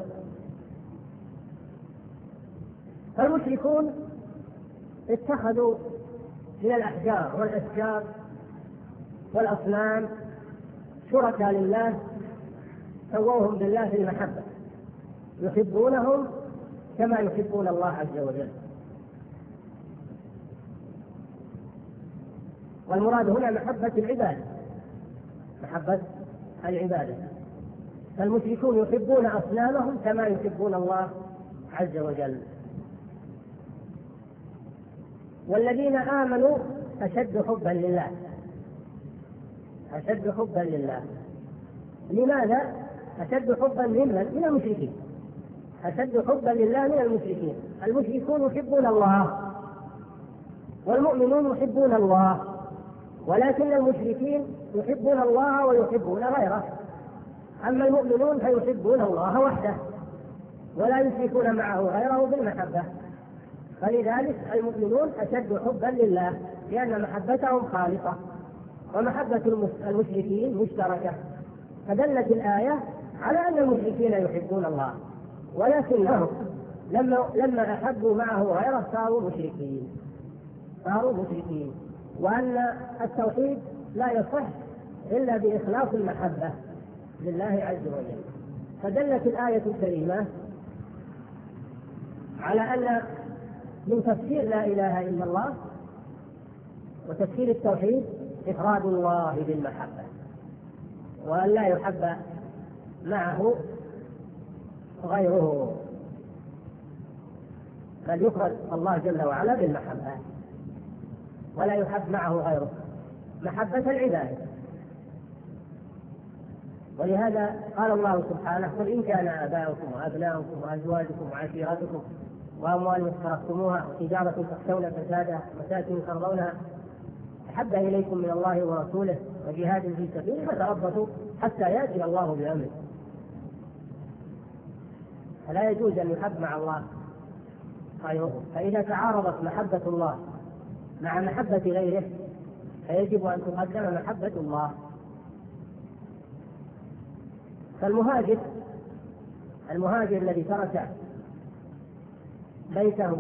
فالمشركون اتخذوا من الأحجار والأشجار والأصنام شركاء لله، سووهم بالله في المحبة، يحبونهم كما يحبون الله عز وجل. والمراد هنا محبة العبادة، محبة العبادة. فالمشركون يحبون أصنامهم كما يحبون الله عز وجل. والذين آمنوا أشد حبا لله، أشد حبا لله. لماذا أشد حبا من المشركين؟ أشد حبا لله من المشركين. المشركون يحبون الله والمؤمنون يحبون الله، ولكن المشركين يحبون الله ويحبون غيره، أما المؤمنون فيحبون الله وحده ولا يشركون معه غيره بالمحبة. فلذلك المؤمنون أشد حبا لله لأن محبتهم خالصة ومحبة المشركين مشتركة. فدلت الآية على أن المشركين يحبون الله، ولكنهم لما أحبوا معه غيره صاروا مشركين، وأن التوحيد لا يصح إلا بإخلاص المحبة لله عز وجل. فدلت الآية الكريمة على أن من تفسير لا إله إلا الله وتفسير التوحيد إفراد الله بالمحبة، وأن لا يحب معه غيره، بل يفرد الله جل وعلا بالمحبة ولا يحب معه غيره محبة العبادة. ولهذا قال الله سبحانه: قل إن كان آباؤكم وأبناؤكم وأزواجكم وعشيرتكم وأموال اقترفتموها وتجارة تخشون فسادها ومساكن ترضونها أحب إليكم من الله ورسوله وجهاد في سبيله فتربصوا حتى يأتي الله بأمره. فلا يجوز أن يحب مع الله غيره، فإذا تعارضت محبة الله مع محبة غيره فيجب أن تقدم محبة الله. فالمهاجر الذي ترك بيته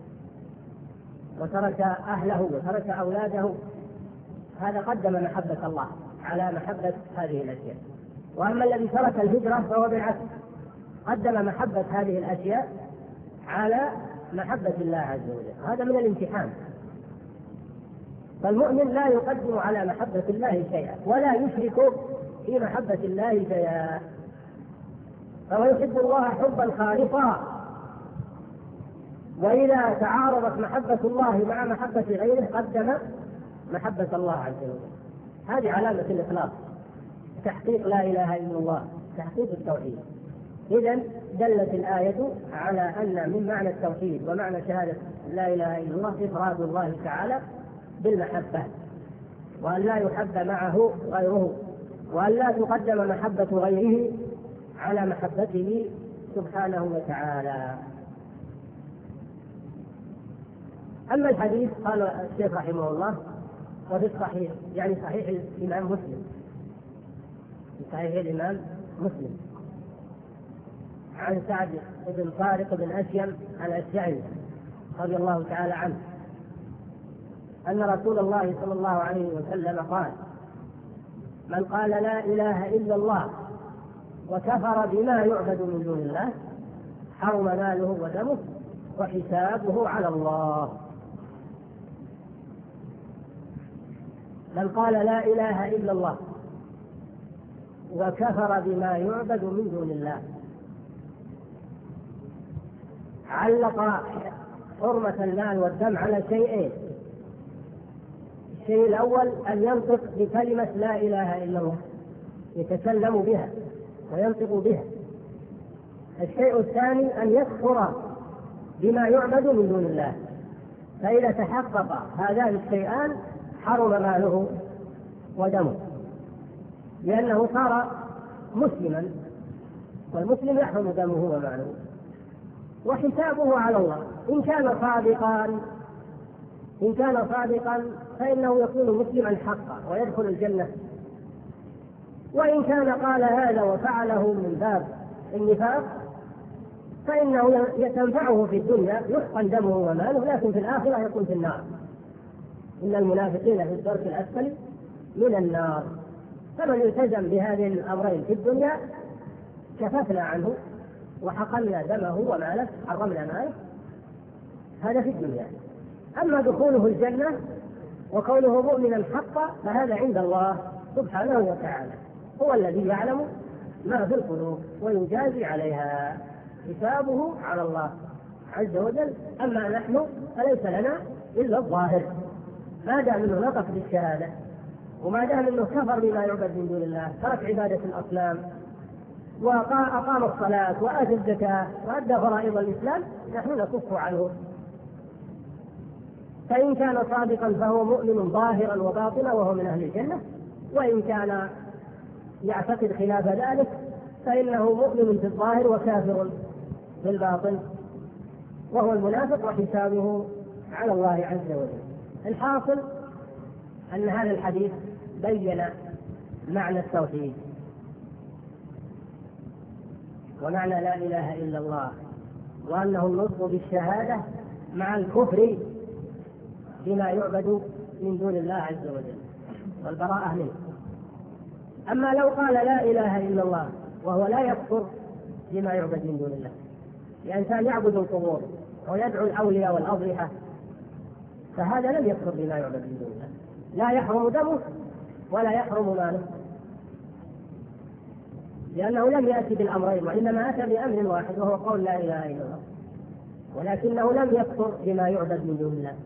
وترك أهله وترك أولاده هذا قدم محبة الله على محبة هذه الأشياء. وأما الذي ترك الهجرة فهو بالعكس، قدم محبة هذه الأشياء على محبة الله عز وجل. هذا من الامتحان. فالمؤمن لا يقدم على محبة الله شيئا ولا يشرك في محبة الله شيئا، فهو يحب الله حبا خالصا. وإذا تعارضت محبة الله مع محبة غيره قدم محبة الله عز وجل. هذه علامة الإخلاص، تحقيق لا إله إلا الله تحقيق التوحيد. إذن دلت الآية على أن من معنى التوحيد ومعنى شهادة لا إله إلا الله إفراد الله تعالى بالمحبة، وأن لا يحب معه غيره، وأن لا تقدم محبة غيره على محبته سبحانه وتعالى. أما الحديث قال الشيخ رحمه الله وفي الصحيح، يعني صحيح الإمام مسلم، في صحيح الإمام مسلم عن سعد بن طارق بن أشيم الأشجعي رضي الله تعالى عنه أن رسول الله صلى الله عليه وسلم قال: من قال لا إله إلا الله وكفر بما يعبد من دون الله حرم ماله ودمه وحسابه على الله. من قال لا إله إلا الله وكفر بما يعبد من دون الله. علق حرمة المال والدم على شيئين: الشيء الأول أن ينطق بكلمة لا إله إلا الله، يتكلم بها وينطق بها. الشيء الثاني أن يكفر بما يعبد من دون الله، فإذا تحقق هذان الشيئان حرم ماله ودمه، لأنه صار مسلما، والمسلم يحرم دمه وماله وحسابه على الله. إن كان صادقا فإنه يكون مسلما حقا ويدخل الجنة، وإن كان قال هذا وفعله من باب النفاق فإنه تنفعه في الدنيا، يحقن دمه وماله، لكن في الآخرة يكون في النار. إن المنافقين في الدرك الأسفل من النار. فمن يلتزم بهذه الأمرين في الدنيا كففنا عنه وحقنا دمه وماله، حرمنا ماله، هذا في الدنيا. أما دخوله الجنة وكونه مؤمنا حقا فهذا عند الله سبحانه وتعالى، هو الذي يعلم ما في القلوب ويجازي عليها، حسابه على الله عز وجل. أما نحن فليس لنا إلا الظاهر، ما دام انه نطق بالشهادة وما دام انه كفر بما يعبد من دون الله، ترك عبادة الأصنام وأقام الصلاة وآتى الزكاة وأدى فرائض الإسلام، نحن نكف عنه. فإن كان صادقا فهو مؤمن ظاهرا وباطنا وهو من أهل الجنة، وإن كان يعتقد خلاف ذلك فإنه مؤمن في الظاهر وكافر في الباطن وهو المنافق، وحسابه على الله عز وجل. الحاصل أن هذا الحديث بين معنى التوحيد ومعنى لا إله إلا الله، وأنه النطق بالشهادة مع الكفر بما يعبد من دون الله عز وجل والبراءة منه. أما لو قال لا إله إلا الله وهو لا يكفر بما يعبد من دون الله، الإنسان يعبد القبور ويدعو الأولياء والأضرحة، فهذا لم يكفر بما يعبد من دون الله، لا يحرم دمه ولا يحرم ماله، لأنه لم يأتي بالأمرين، وإنما أتى بأمر واحد وهو قول لا إله إلا الله، ولكنه لم يكفر بما يعبد من دون الله.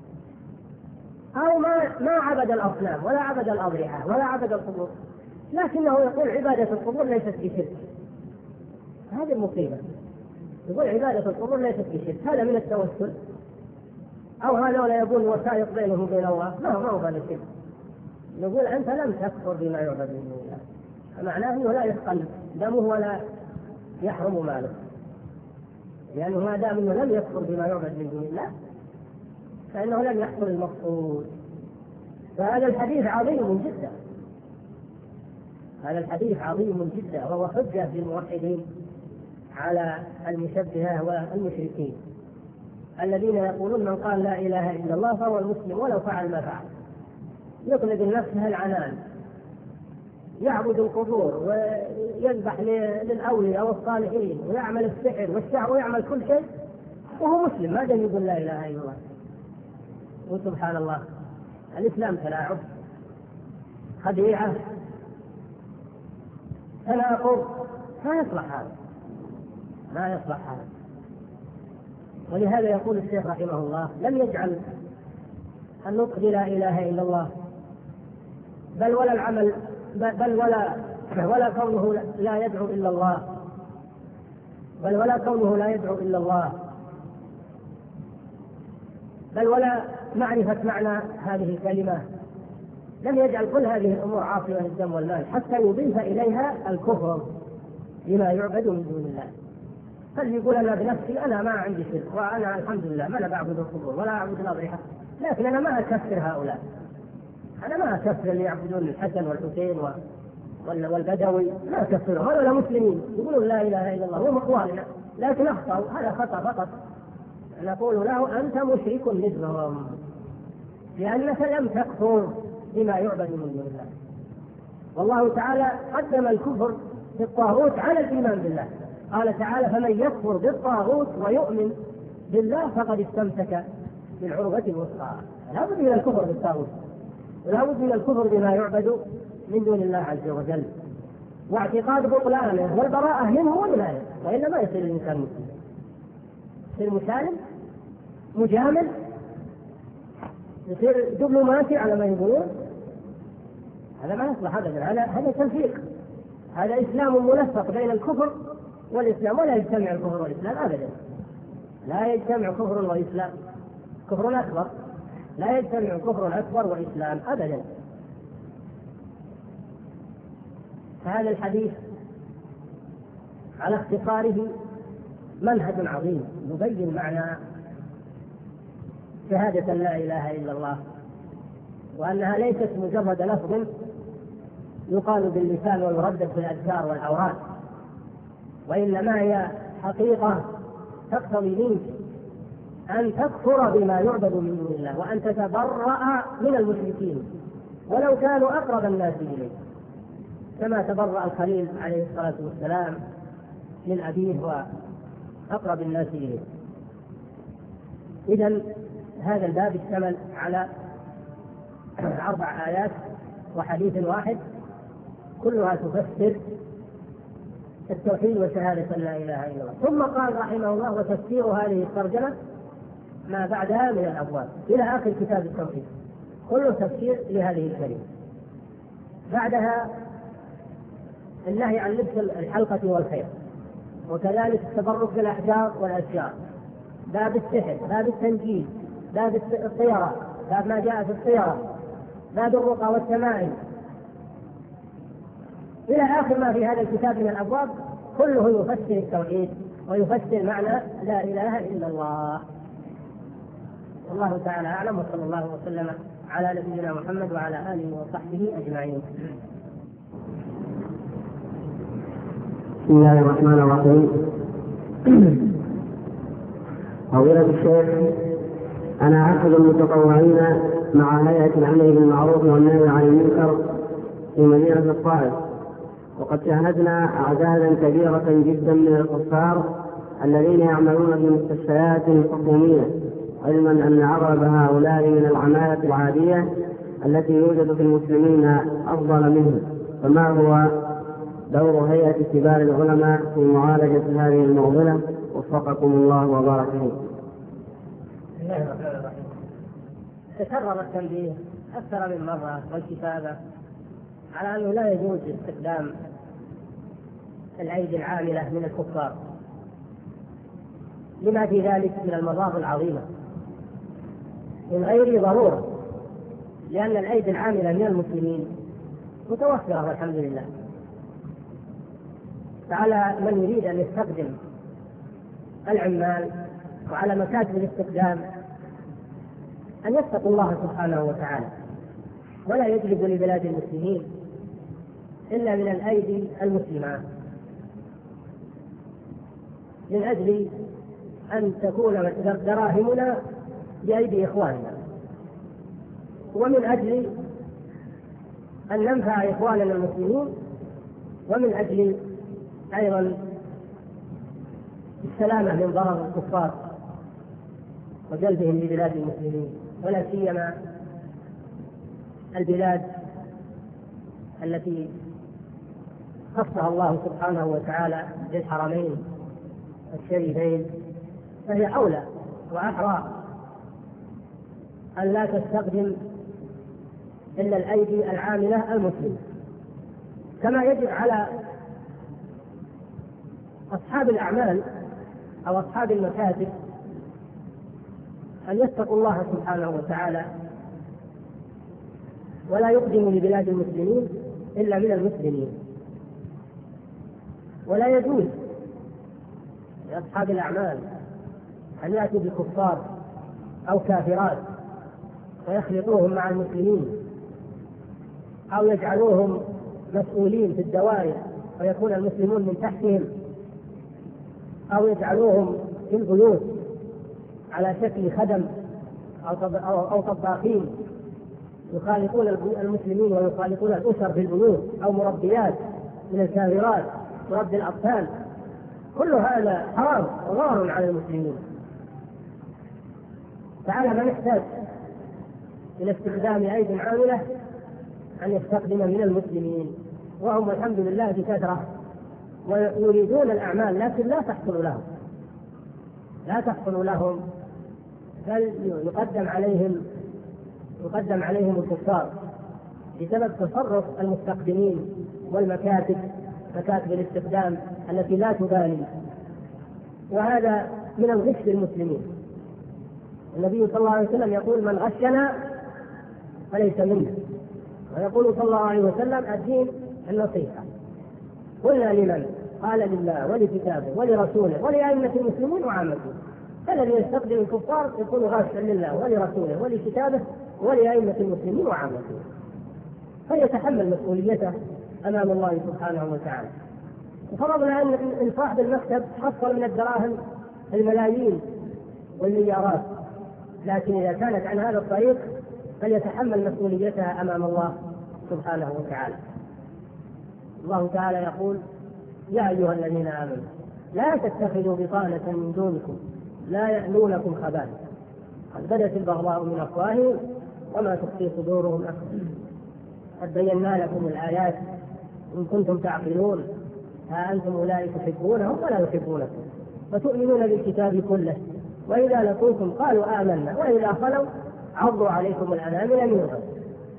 أو ما عبد الأصنام ولا عبد الأضرحة ولا عبد القبور، لكنه يقول عبادة القبور ليست بشرك. هذه المصيبة، يقول عبادة القبور ليست بشرك، هذا من التوسل، أو هذا ولا يكون وسائط بينه وبين الله، ما هو هذا الشرك. نقول أنت لم تكفر بما يعبد من دون الله، معناه أنه لا يحقن دمه ولا يحرم ماله، لأنه ما دام أنه لم يكفر بما يعبد من دون الله فإنه لم يحصل المقصود. فهذا الحديث عظيم جدا، هذا الحديث عظيم جدا، وهو حجة للموحدين على المشبهة والمشركين الذين يقولون من قال لا إله إلا الله فهو المسلم ولو فعل ما فعل، يطلق نفسه العنان، يعبد القبور ويذبح للأولياء والصالحين ويعمل السحر والشعر ويعمل كل شيء وهو مسلم، ما دام يقول لا إله إلا الله. وسبحان الله، الإسلام تلاعب، خديعة، تناقض، ما يصلح هذا، ما يصلح هذا. ولهذا يقول الشيخ رحمه الله لم يجعل النطق لا إله إلا الله بل ولا العمل بل ولا ولا كونه لا يدعو إلا الله، بل ولا كونه لا يدعو إلا الله، بل ولا معرفة معنى هذه الكلمة، لم يجعل كل هذه الأمور عاصمة للدم والمال حتى يضيف إليها الكفر بما يعبد من دون الله. فليقول أنا بنفسي أنا ما عندي شرك، وأنا الحمد لله ما أنا بعبد القبور ولا أعبد الأضرحة، لكن أنا ما أكفر هؤلاء، أنا ما أكفر اللي يعبدون الحسن والحسين والبدوي، ما أكفرهم، هذول مسلمين يقولون لا إله إلا الله هم إخواننا، لكن أخطأوا، هذا خطأ فقط. نقول له أنت مشرك مثلهم لأنك لم تكفر بما يعبد من دون الله. والله تعالى قدم الكفر بالطاغوت على الإيمان بالله، قال تعالى فمن يكفر بالطاغوت ويؤمن بالله فقد استمسك بالعروة الوثقى. لا بد من الكفر بالطاغوت، ولا بد من الكفر بما يعبد من دون الله عز وجل، واعتقاد بطلانه والبراءة منه ولا، وإلا ما يصير الإنسان مسلم، يصير مسالم مجامل، يصير دبلوماسي على ما يقولون. هذا ما يصلح أبدا، هذا تنفيق، هذا إسلام ملفق بين الكفر والإسلام، ولا يجتمع الكفر والإسلام أبدا، لا يجتمع كفر وإسلام، كفر أكبر، لا يجتمع كفر أكبر وإسلام أبدا. فهذا الحديث على اختصاره منهج عظيم يبين معنى شهادة لا إله إلا الله، وأنها ليست مجرد لفظ يقال باللسان ويردد في الأذكار والأوراد، وإنما هي حقيقة تقتضي منك أن تكفر بما يعبد من دون الله، وأن تتبرأ من المشركين ولو كانوا أقرب الناس إليك، كما تبرأ الخليل عليه الصلاة والسلام من أبيه وأقرب الناس إليه. إذن هذا الباب اشتمل على 4 آيات وحديث واحد كلها تفسر التوحيد وشهادة لا إله إلا الله. ثم قال رحمه الله وتفسير هذه الترجمة ما بعدها من الأبواب إلى آخر كتاب التوحيد، كله تفسير لهذه الكلمة. بعدها النهي عن لبس الحلقة والخير، وكذلك التبرك بالأحجار والأشجار، باب السحر، باب التنجيل، باب الطيرة، باب ما جاء في الطيرة، باب الرقى والتمائم، إلى آخر ما في هذا الكتاب من الأبواب، كله يفسر التوحيد ويفسر معنى لا إله إلا الله. والله تعالى أعلم، وصلى الله وسلم على نبينا محمد وعلى آله وصحبه أجمعين. بسم الله الرحمن الرحيم. فضيلة الشيخ، أنا أحد المتطوعين مع هيئة العمل بالمعروف والنهي عن المنكر في مدينة الطائف، وقد شاهدنا أعدادا كبيرة جدا من الكفار الذين يعملون بالمستشفيات الحكومية، علما أن أغلب هؤلاء من العمالة العادية التي يوجد في المسلمين أفضل منهم، فما هو دور هيئة كبار العلماء في معالجة هذه المعضلة؟ وفقكم الله وبارك فيكم. بسم الله الرحمن الرحيم. تكرر التنبيه أكثر من مرة والكتابة على أنه لا يجوز استخدام الأيدي العاملة من الكفار لما في ذلك من المضار العظيمة من غير ضرورة، لأن الأيدي العاملة من المسلمين متوفرة والحمد لله. فعلى من يريد أن يستخدم العمال وعلى مكاتب الاستخدام أن يتقوا الله سبحانه وتعالى، ولا يجلب لبلاد المسلمين إلا من الأيدي المسلمة، من أجل أن تكون دراهمنا بأيدي إخواننا، ومن أجل أن ننفع إخواننا المسلمين، ومن أجل أيضا السلامة من ضرر الكفار وجلبهم لبلاد المسلمين، ولا سيما البلاد التي خصها الله سبحانه وتعالى بالحرمين الشريفين، فهي أولى وأحرى أن لا تستخدم إلا الأيدي العاملة المسلمة. كما يجب على أصحاب الأعمال أو أصحاب المكاتب أن يتقوا الله سبحانه وتعالى ولا يقدموا لبلاد المسلمين إلا من المسلمين. ولا يجوز لأصحاب الأعمال أن يأتوا بكفار أو كافرات ويخلطوهم مع المسلمين أو يجعلوهم مسؤولين في الدوائر ويكون المسلمون من تحتهم، أو يجعلوهم في البيوت على شكل خدم أو طباخين يخالطون المسلمين ويخالطون الأسر في البيوت، أو مربيات من الكافرات مربي الأطفال. كل هذا حرام وضار على المسلمين. تعالى من يحتاج إلى استخدام أيدي عاملة أن يستخدم من المسلمين، وهم الحمد لله بكثرة ويريدون الأعمال، لكن لا تحصل لهم بل يقدم عليهم الكفار بسبب تصرف المستخدمين والمكاتب، مكاتب الاستخدام التي لا تبالي. وهذا من الغش للمسلمين. النبي صلى الله عليه وسلم يقول: من غشنا فليس منه. ويقول صلى الله عليه وسلم: الدين النصيحة. قلنا لمن؟ قال: لله ولكتابه ولرسوله ولأئمة المسلمين وعامته. فالذي يستخدم الكفار يكون غاشا لله ولرسوله ولكتابه ولأئمة المسلمين وعامته، فيتحمل مسؤوليته أمام الله سبحانه وتعالى. وفرضنا أن صاحب المكتب حصل من الدراهم الملايين والمليارات، لكن إذا كانت عن هذا الطريق فليتحمل مسؤوليتها أمام الله سبحانه وتعالى. الله تعالى يقول: يا أيها الذين آمنوا لا تتخذوا بطانة من دونكم لا يألونكم خبالا قد بدت البغضاء من أفواههم وما تخفي صدورهم أكبر قد بينا لكم الآيات إن كنتم تعقلون ها أنتم أولئك تحبونهم ولا يحبونكم وتؤمنون بالكتاب كله وإذا لقوكم قالوا آمنا وإذا خلوا عضوا عليكم الأنامل من غير.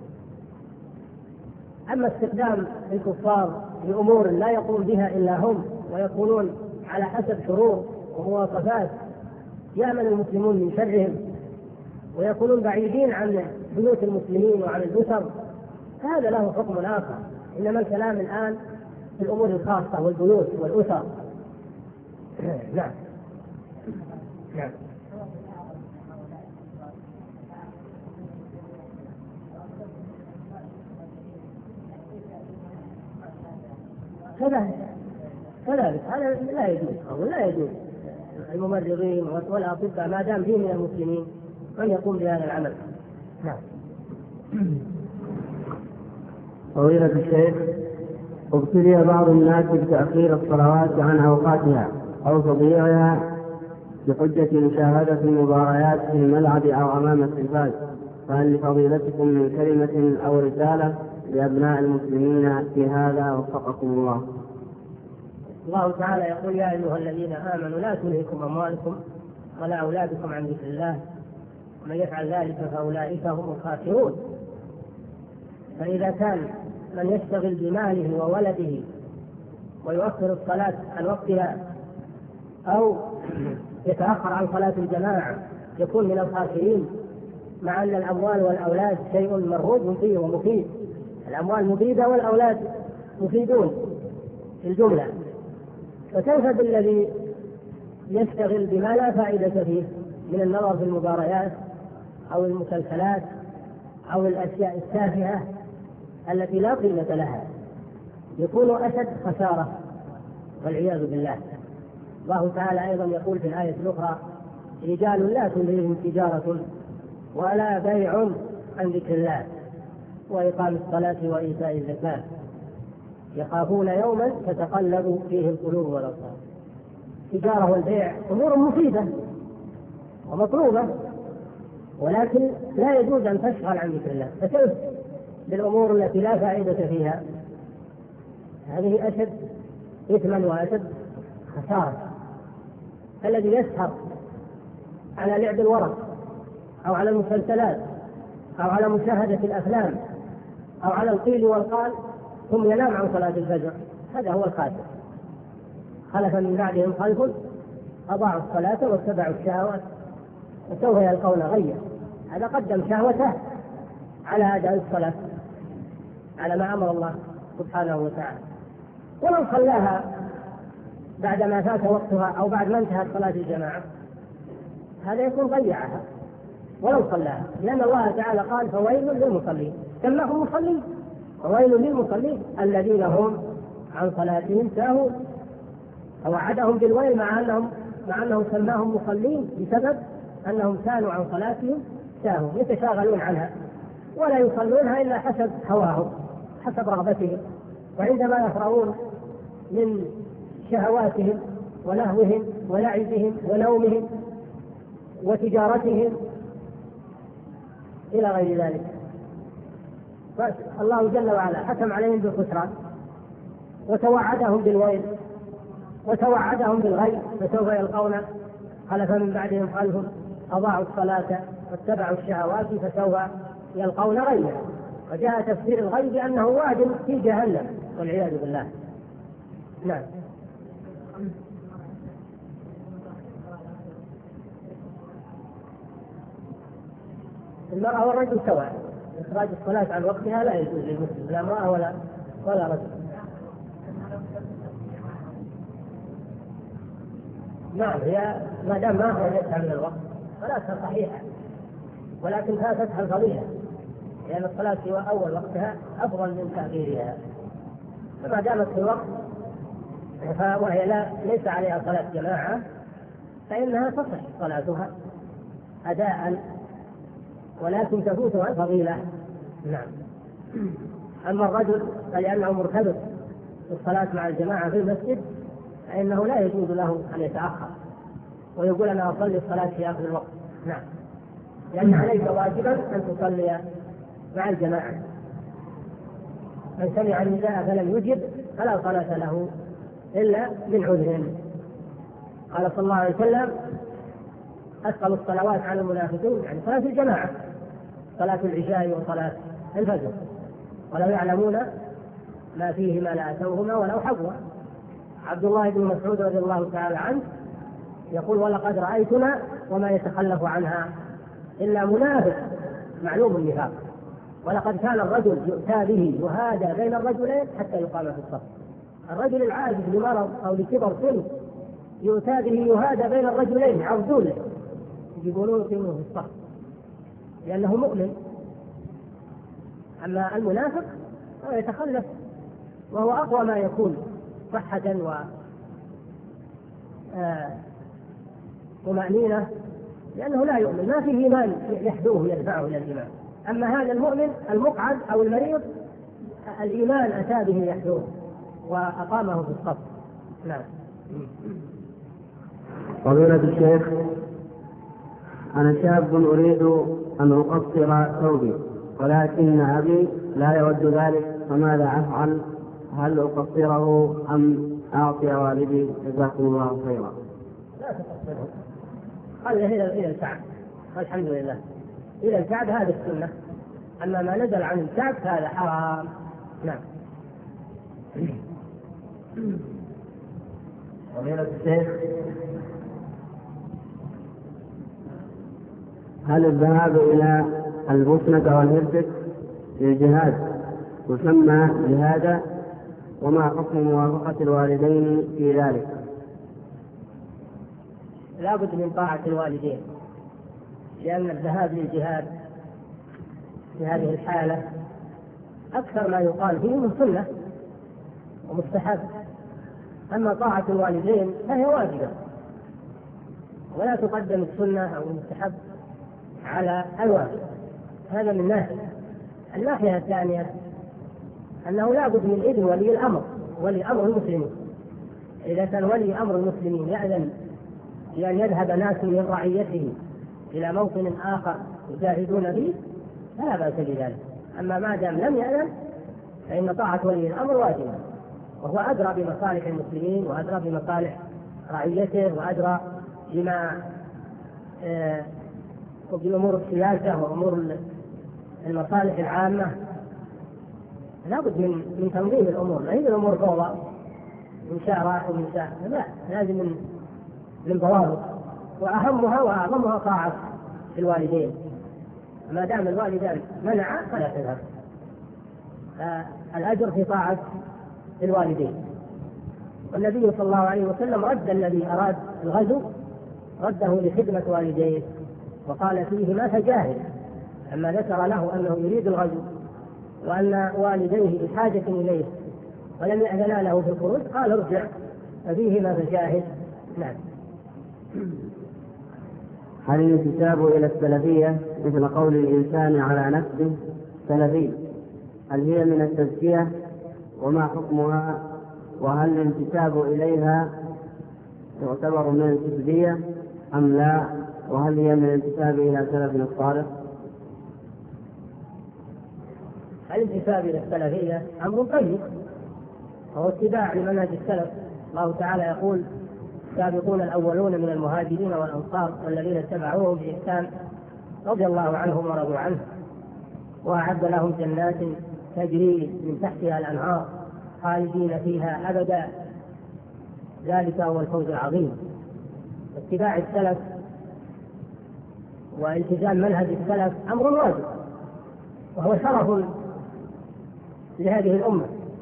أما استخدام الكفار لأمور لا يقوم بها إلا هم ويكونون على حسب شروط ومواصفات يأمن المسلمون من شرهم ويكونون بعيدين عن بيوت المسلمين وعن الأسر، هذا له حكم آخر. إنما الكلام الآن في الأمور الخاصة والبيوت والأسر. نعم. كذلك هذا لا يجوز أو لا يجوز. الممرضين والأطباء ما دام فيه من المسلمين من يقوم بهذا العمل. نعم. فضيلة الشيخ، ابتلي بعض الناس بتأخير الصلوات عن أوقاتها أو تضييعها بحجة مشاهدة المباريات في الملعب أو أمام التلفاز، فهل لفضيلتكم من كلمة أو رسالة لأبناء المسلمين في هذا وفقكم الله؟ الله تعالى يقول: يا أيها الذين آمنوا لا تلهكم أموالكم ولا أولادكم عن ذكر الله ومن يفعل ذلك فأولئك هم الخاسرون. فإذا كان من يشتغل بماله وولده ويؤخر الصلاة عن وقتها أو يتأخر عن صلاة الجماعة يكون من الخاسرين، مع أن الأموال والأولاد شيء مرغوب فيه ومفيد. الأموال مفيدة والأولاد مفيدون في الجملة، فكيف بالذي يشتغل بما لا فائدة فيه من النظر في المباريات أو المسلسلات أو الأشياء التافهة التي لا قيمة لها، يكون أشد خسارة والعياذ بالله. الله تعالى أيضا يقول في الآية الأخرى: رجال لا تلهيهم تجارة ولا بيع عن ذكر الله وإقام الصلاة وإيتاء الزكاة يخافون يوما تتقلب فيه القلوب والأبصار. التجارة والبيع أمور مفيدة ومطلوبة، ولكن لا يجوز أن تشغل عن ذكر الله. فكيف بالأمور التي لا فائدة فيها؟ هذه أشد إثما وأشد خسارة. الذي يسهر على لعب الورق أو على المسلسلات أو على مشاهدة الأفلام أو على القيل والقال ثم ينام عن صلاة الفجر، هذا هو الخاسر. خلف من بعدهم خلف أضاعوا الصلاة واتبعوا الشهوات وسوف يلقون غيا. هذا قدم شهوته على أداء الصلاة على ما أمر الله سبحانه وتعالى. ولو صلاها بعد ما فات وقتها أو بعد ما انتهت صلاة الجماعة هذا يكون ضيعها ولو صلاها، لأن الله تعالى قال فويل للمصلين، سماهم مصلين، فويل للمصلين الذين هم عن صلاتهم ساهون. فوعدهم بالويل مع أنه سماهم مصلين بسبب أنهم كانوا عن صلاتهم ساهون، يتشاغلون عنها ولا يصلونها إلا حسب هواهم حسب رغبتهم، وعندما يفرغون من شهواتهم ولهوهم ولعبهم ونومهم وتجارتهم إلى غير ذلك، فالله جل وعلا حكم عليهم بالخسران وتوعدهم بالويل وتوعدهم بالغي، فسوف يلقون خلف من بعدهم خلف أضاعوا الصلاة واتبعوا الشهوات فسوف يلقون غيا. وجاء تفسير الغي بأنه واد في جهنم والعياذ بالله. نعم. المرأة والرجل سواء، إخراج الصلاة عن وقتها لا يجوز للمسلم، لا امرأة ولا رجل. نعم، هي ما دام ما أخرجتها من الوقت صلاتها صحيحة، ولكن فاتتها الفضيلة، لأن الصلاة في أول وقتها أفضل من تأخيرها، فما دامت في الوقت وهي ليس عليها صلاة جماعة فإنها تصح صلاتها أداء، ولكن تفوتها الفضيلة. نعم. أما الرجل فلأنه مرتبط بالصلاة مع الجماعة في المسجد فإنه لا يجوز له أن يتأخر ويقول أنا أصلي الصلاة في آخر الوقت. نعم، لأن عليك واجبا أن تصلي مع الجماعة. من سمع النداء فلم يجب فلا صلاة له إلا من عذر. قال صلى الله عليه وسلم أثقل الصلوات على المنافقين يعني صلاة الجماعة، صلاة العشاء وصلاة الفجر، ولو يعلمون ما فيهما لأتوهما ولو حبوا. عبد الله بن مسعود رضي الله تعالى عنه يقول ولقد رأيتنا وما يتخلف عنها إلا منافق معلوم النفاق، ولقد كان الرجل يؤتى به يهادى بين الرجلين حتى يقام في الصف. الرجل العاجز لمرض أو لكبر سن يؤتى به يهادى بين الرجلين عرضون له يجيبونه يقيموه في الصف لأنه مؤمن. أما المنافق هو يتخلف وهو أقوى ما يكون صحة وطمأنينة، لأنه لا يؤمن، ما فيه إيمان يحدوه يدفعه إلى الإيمان. أما هذا المؤمن المقعد أو المريض الإيمان أتى به يحدوه وأقامه في الصف. نعم. فضيلة الشيخ، أنا شاب أريد أن أقصر ثوبي ولكن أبي لا يود ذلك، فماذا أفعل؟ هل أقصره أم أعطي والدي؟ جزاكم الله خيرا. لا تقصره، خليه إلى الكعب والحمد لله، إلى الكعب هذه السنة، أما ما نزل عن الكعب هذا حرام. نعم. فضيلة الشيخ، هل الذهاب إلى البوسنة والهرسك للجهاد يسمى جهادا؟ وما حكم موافقة الوالدين في ذلك؟ لا بد من طاعة الوالدين، لأن الذهاب للجهاد في هذه الحالة أكثر ما يقال فيه من سنة ومستحب، أما طاعة الوالدين فهي واجبة ولا تقدم السنة أو المستحب على الواجب. هذا من ناحية. الناحية الثانية أنه لا بد من إذن ولي الأمر، ولي أمر المسلمين. إذا كان ولي أمر المسلمين يأذن بأن يذهب ناس من رعيته إلى موطن آخر يجاهدون به فلا بأس بذلك. أما ما دام لم يأذن فإن طاعة ولي الأمر واجبة، وهو أدرى بمصالح المسلمين وأدرى بمصالح رعيته وأدرى بما بأمور السياسة وأمور المصالح العامة لابد من تنظيم الأمور، ما هي الأمور فوضى من شاء راح ومن شاء لا، لازم من ضوابط، وأهمها وأعظمها طاعة الوالدين. ما دام الوالدان منعا فلا تذهب. الأجر في طاعة الوالدين. والنبي صلى الله عليه وسلم رد الذي أراد الغزو رده لخدمة والديه، وقال فيهما فجاهد. أما ذكر له أنه يريد الغزو وأن والديه بحاجة إليه ولم يأذنا له في الخروج قال ارجع ففيهما فجاهد. نعم. هل الانتساب إلى السلفية مثل قول الإنسان على نفسه سلفي هل هي من التزكية وما حكمها؟ وهل الانتساب إليها يعتبر من الحزبية أم لا؟ وهل هي من الانتساب إلى سلفنا الصالح؟ الانتساب إلى السلفية أمر طيب، وهو اتباع لمنهج السلف. الله تعالى يقول السابقون الأولون من المهاجرين والأنصار والذين اتبعوهم بإحسان رضي الله عنهم ورضوا عنه وأعد لهم جنات تجري من تحتها الأنهار خالدين فيها أبدا، ذلك هو الفوز العظيم. اتباع السلف والتزام منهج السلف أمر واجب، وهو شرف لهذه الأمة.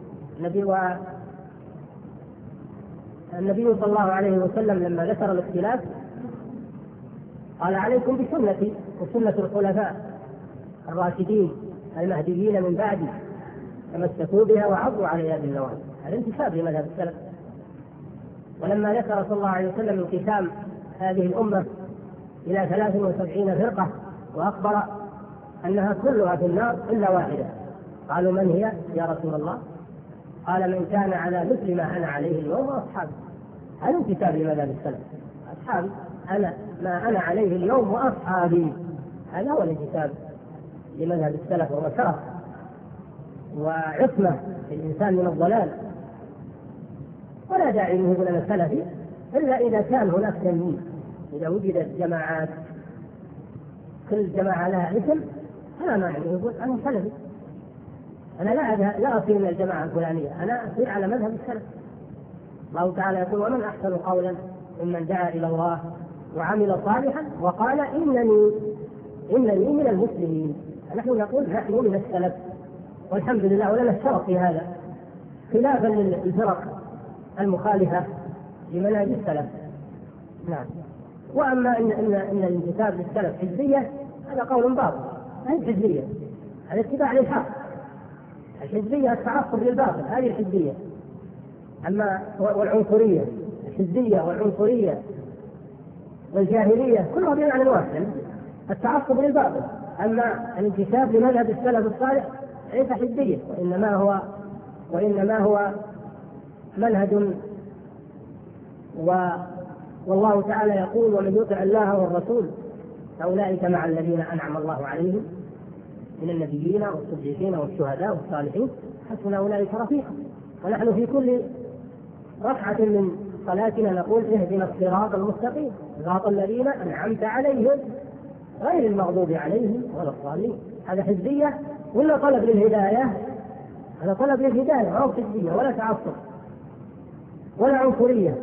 النبي صلى الله عليه وسلم لما ذكر الاختلاف قال عليكم بسنتي وسنة الخلفاء الراشدين المهديين من بعدي تمسكوا بها وعضوا عليها بالنواجذ. الانتساب لمذهب السلف. ولما ذكر صلى الله عليه وسلم انقسام هذه الأمة إلى 73 فرقة وأخبر أنها كلها في النار إلا واحدة، قالوا من هي يا رسول الله؟ قال من كان على مثل ما أنا عليه اليوم وأصحابي. هذا انتساب لمذهب السلف. أصحابي أنا ما أنا عليه اليوم وأصحابي، هذا هو الانتساب لمذهب السلف، وهو شرف وعصمة الإنسان من الضلال. ولا داعي أن يقول أنا سلفي إلا إذا كان هناك تمييز. إذا وجدت جماعات كل جماعة لها اسم فلا معنى يقول أنا سلفي، أنا لا أصير من الجماعة الفلانية، أنا أصير على مذهب السلف. الله تعالى يقول ومن أحسن قولا ممن دعا إلى الله وعمل صالحا وقال إنني من المسلمين. نحن نقول نحن من السلف والحمد لله، ولنا الشرف في هذا خلافا للفرق المخالفة لمنهج السلف. نعم. وأما إن الانتساب للسلف حزبية هذا قول باطل، هذه حزبية، هذا اتباع للحق. الحزبية التعصب للباطل، هذه الحزبية. أما والعنصرية، الحزبية والعنصرية والجاهلية كلها بمعنى واحد، التعصب للباطل. أما الانتساب لمذهب السلف الصالح ليس حزبية، وإنما هو منهج. والله تعالى يقول ومن يطع الله والرسول فأولئك مع الذين أنعم الله عليهم من النبيين والصديقين والشهداء والصالحين حسن أولئك رفيقا. ونحن في كل ركعة من صلاتنا نقول اهدنا الصراط المستقيم صراط الذين أنعمت عليهم غير المغضوب عليهم ولا الضالين. هذا حزبية ولا طلب للهداية؟ هذا طلب للهداية، ما هو حزبية ولا تعصب ولا عنصرية.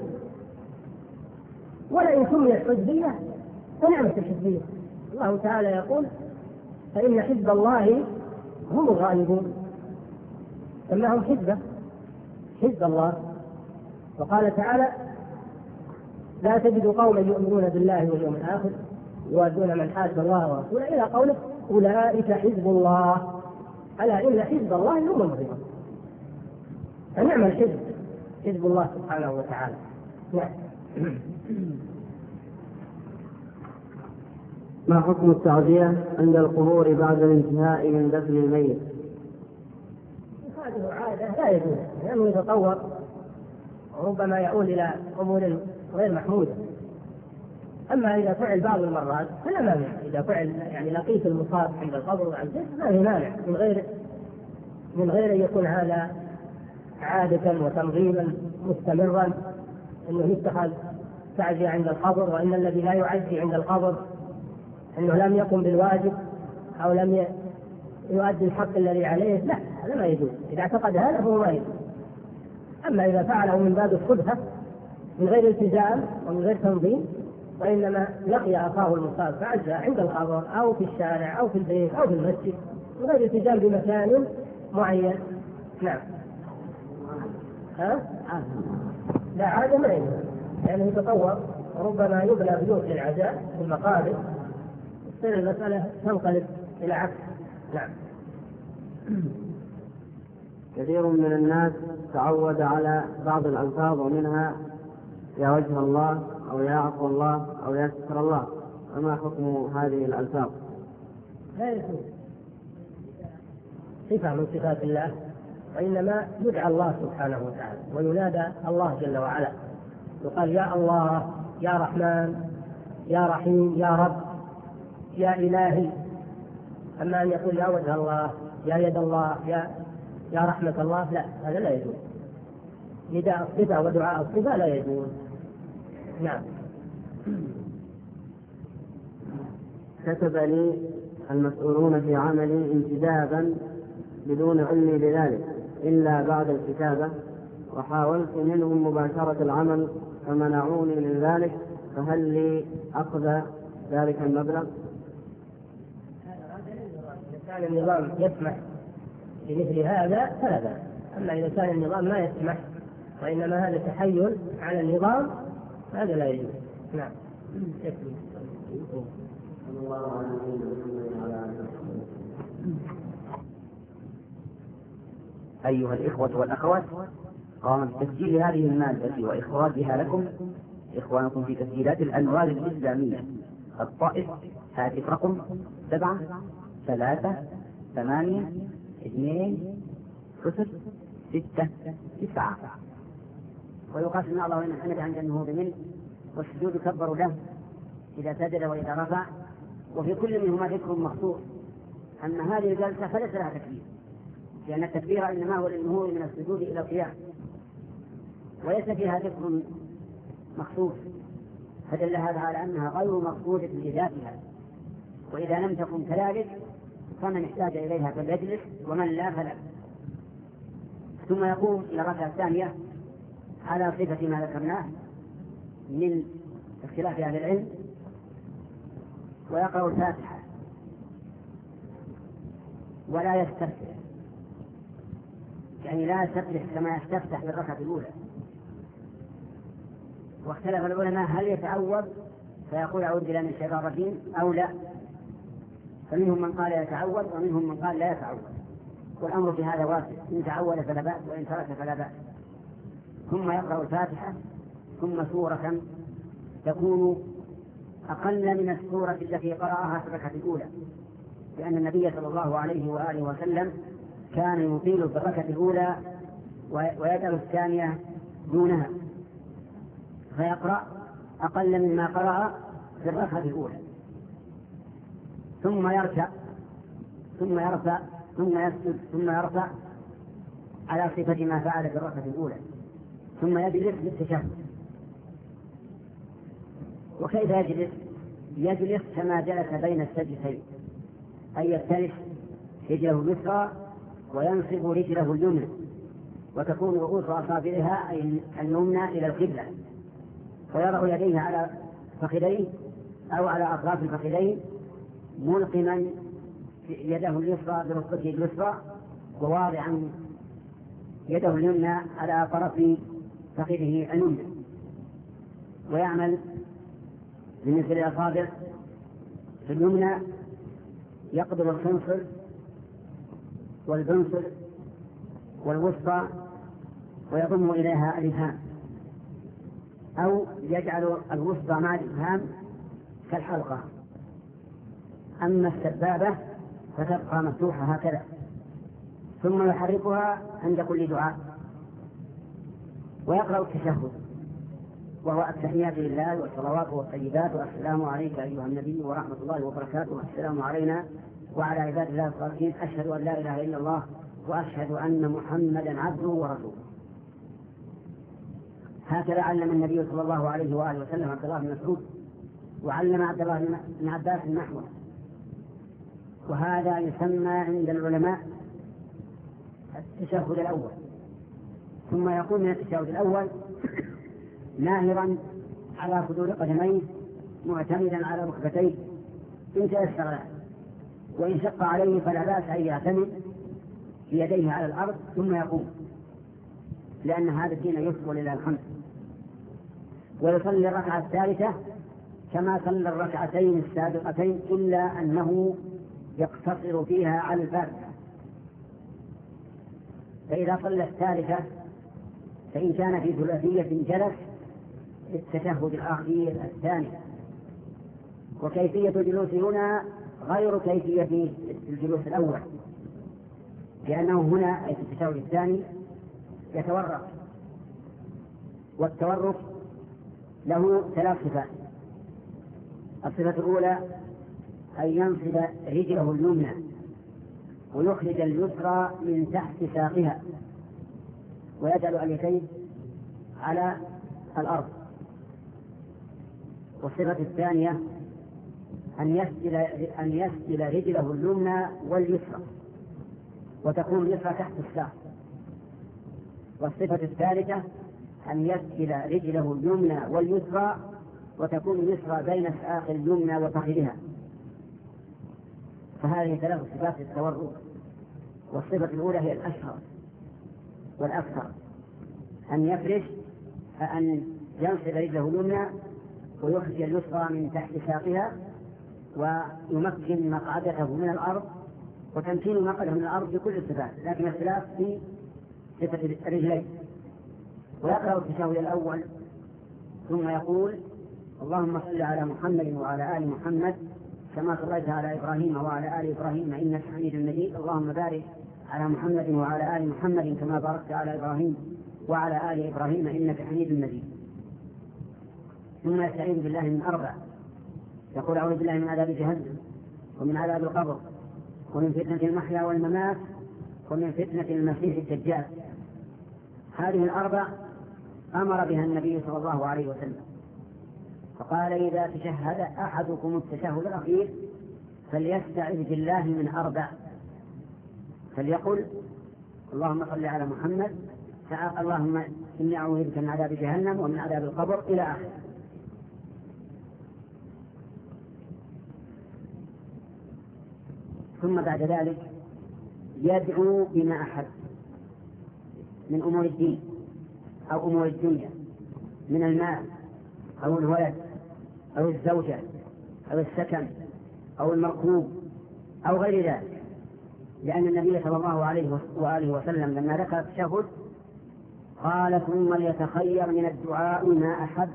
ولا إن سميت حزبية فنعمة الحزبية. الله تعالى يقول فإن حزب الله هم الغالبون، سماهم حزب الله. وقال تعالى لا تجد قوما يؤمنون بالله واليوم الآخر يوادون من حاد الله ورسوله إلى قوله أولئك حزب الله ألا إن حزب الله هم المفلحون. فنعم الحزب حزب الله سبحانه وتعالى. نعم. ما حكم التعزية عند القبور بعد الانتهاء من دفن الميت؟ هذه عادة لا يجوز، لأنه يتطور وربما يؤول إلى أمور غير محمودة. أما إذا فعل بعض المرات فلا مانع، إذا فعل يعني لقيت المصاب عند القبر وعند ما في مانع، من غير أن يكون هذا عادة وتنظيما مستمرا أنه يتخذ تعزية عند القبر، وإن الذي لا يعزي عند القبر أنه لم يقم بالواجب أو لم يؤدي الحق الذي عليه. لا، هذا ما يجوز. إذا اعتقد هذا فهو ما يجوز. أما إذا فعله من باب الصدفة من غير التزام ومن غير تنظيم، وإنما لقي أخاه المصاب فعزى عند القبر أو في الشارع أو في البيت أو في المسجد من غير التزام بمكان معين. نعم. لا عادة ما يجوز، لأنه يتطور، ربما يبنى بيوت للعزاء في المقابر، تصير المسألة تنقلب إلى عكس. نعم. كثير من الناس تعود على بعض الألفاظ، ومنها يا وجه الله أو يا عفو الله أو يا ستر الله، فما حكم هذه الألفاظ؟ لا يجوز، صفة من صفات الله، وإنما يدعى الله سبحانه وتعالى وينادى الله جل وعلا، يقال يا الله، يا رحمن، يا رحيم، يا رب، يا إلهي. أما أن يقول يا وجه الله، يا يد الله، يا رحمة الله، لا، هذا لا يجوز. نداء الصفة ودعاء الصفة لا يجوز. نعم. كتب لي المسؤولون في عملي انتدابا بدون علمي بذلك إلا بعد الكتابة، وحاولت منهم مباشرة العمل فمنعوني من ذلك، فهل لي أخذ ذلك المبلغ؟ إذا كان النظام يسمح بمثل هذا فلا بأس، أما إذا كان النظام ما يسمح وإنما هذا تحيل على النظام هذا لا يجوز. نعم. أيها الإخوة والأخوات، قام بتسجيل هذه المادة وإخراجها لكم إخوانكم في تسجيلات الأنوار الإسلامية الطائف، هاتف رقم 738-2-6-9. ويقال سمع الله لمن حمده عند النهوض منه، والسجود كبر له إذا سجد وإذا رفع، وفي كل منهما ذكر مخصوص. أما هذه الجلسة فليس لها تكبير، لأن التكبير إنما هو للنهوض من السجود إلى القيام، وليس فيها ذكر مخصوص، فدل هذا على أنها غير مقصودة لذاتها. وإذا لم تكن كذلك فمن احتاج إليها فليجلس، ومن لا فلا. ثم يقوم إلى الركعة الثانية على صفة ما ذكرناه من اختلاف أهل العلم، ويقرأ الفاتحة ولا يستفتح، يعني لا يستفتح كما يستفتح في الركعة الأولى. واختلف العلماء هل يتعوذ فيقول أعوذ بالله من الشيطان الرجيم أو لا، فمنهم من قال يتعوذ ومنهم من قال لا يتعوذ، والأمر في هذا واسع، إن تعوذ فلا بأس وإن ترك فلا بأس. ثم يقرأ الفاتحة ثم سورة تكون أقل من السورة التي قرأها في الركعة الأولى، لأن النبي صلى الله عليه وآله وسلم كان يطيل في الركعة الأولى ويدعو الثانية دونها، فيقرأ أقل مما قرأ في الركعة الأولى، ثم يركع ثم يرفع ثم يسجد ثم يرفع على صفة ما فعل في الركعة الأولى، ثم يجلس للتشهد. وكيف يجلس؟ يجلس كما جلس بين السجدتين، أي يفترش رجله اليسرى وينصب رجله اليمنى، وتكون رؤوس أصابعها أي اليمنى إلى القبلة، ويضع يديه على فخذيه أو على أطراف الفخذين، ملقما يده اليسرى بركبته اليسرى، وواضعا يده اليمنى على طرف فخذه اليمنى. ويعمل بالنسبة للأصابع في اليمنى يقبض الخنصر والبنصر والوسطى ويضم إليها الإبهام، أو يجعل الوسطى مع الإبهام كالحلقة. أما السبابة فتبقى مفتوحة هكذا، ثم يحركها عند كل دعاء. ويقرأ التشهد وهو التحيات لله والصلوات والطيبات، والسلام عليك أيها النبي ورحمة الله وبركاته، والسلام علينا وعلى عباد الله الصالحين، أشهد أن لا إله إلا الله وأشهد أن محمدا عبده ورسوله. هكذا علم النبي صلى الله عليه وآله وسلم عبد الله بن مسعود، وعلم عبد الله بن عباس نحوه. وهذا يسمى عند العلماء التشهد الأول، ثم يقوم من التشهد الأول ناهرا على خدور قدميه معتمدا على ركبتيه إن تيسر له، وإن شق عليه فلا بأس أن يعتمد بيديه على الأرض ثم يقوم، لأن هذا الدين يسر لله الحمد. ويصلي الركعة الثالثة كما صلى الركعتين السابقتين إلا أنه يقتصر فيها على الفاتحة. فإذا صلى الثالثة فإن كان في ثلاثية جلس التشهد الأخير الثاني، وكيفية الجلوس هنا غير كيفية الجلوس الأول، لأنه هنا في التشهد الثاني يتورك، والتورك له 3 صفات. الصفة الأولى أن ينصب رجله اليمنى ويخرج اليسرى من تحت ساقها ويجعل اليدين على الأرض. والصفة الثانية أن يسجل رجله اليمنى واليسرى وتكون اليسرى تحت الساق. والصفة الثالثة أن يسجل رجله اليمنى واليسرى وتكون اليسرى بين ساق اليمنى وفخذها. فهذه 3 صفات التورك. والصفة الأولى هي الأشهر والأكثر، أن يفرش أن ينصب رجله اليمنى ويخرج اليسرى من تحت ساقها ويمكن مقعدته من الأرض، وتمكين مقعده من الأرض بكل الصفات، لكن اختلاف في صفة الرجلين. ويقرأ التشهد الأول ثم يقول: اللهم صل على محمد وعلى آل محمد كما صليت على إبراهيم وعلى آل إبراهيم إنك حميد مجيد، اللهم بارك على محمد وعلى آل محمد كما باركت على إبراهيم وعلى آل إبراهيم إنك حميد مجيد. ثم يستعيذ بالله من 4، يقول: أعوذ بالله من عذاب جهنم ومن عذاب القبر ومن فتنة المحيا والممات ومن فتنة المسيح الدجال. هذه 4 أمر بها النبي صلى الله عليه وسلم، فقال: إذا تشهد أحدكم التشهد الأخير فليستعذ بالله من 4، فليقل: اللهم صل على محمد، اللهم إني أعوذ بك من عذاب جهنم ومن عذاب القبر إلى آخره. ثم بعد ذلك يدعو بما أحب من أمور الدين أو أمور الدنيا، من المال أو الولد أو الزوجة أو السكن أو المركوب أو غير ذلك، لأن النبي صلى الله عليه وآله وسلم لما ذكر التشهد قال: ثم ليتخير من الدعاء ما أحب.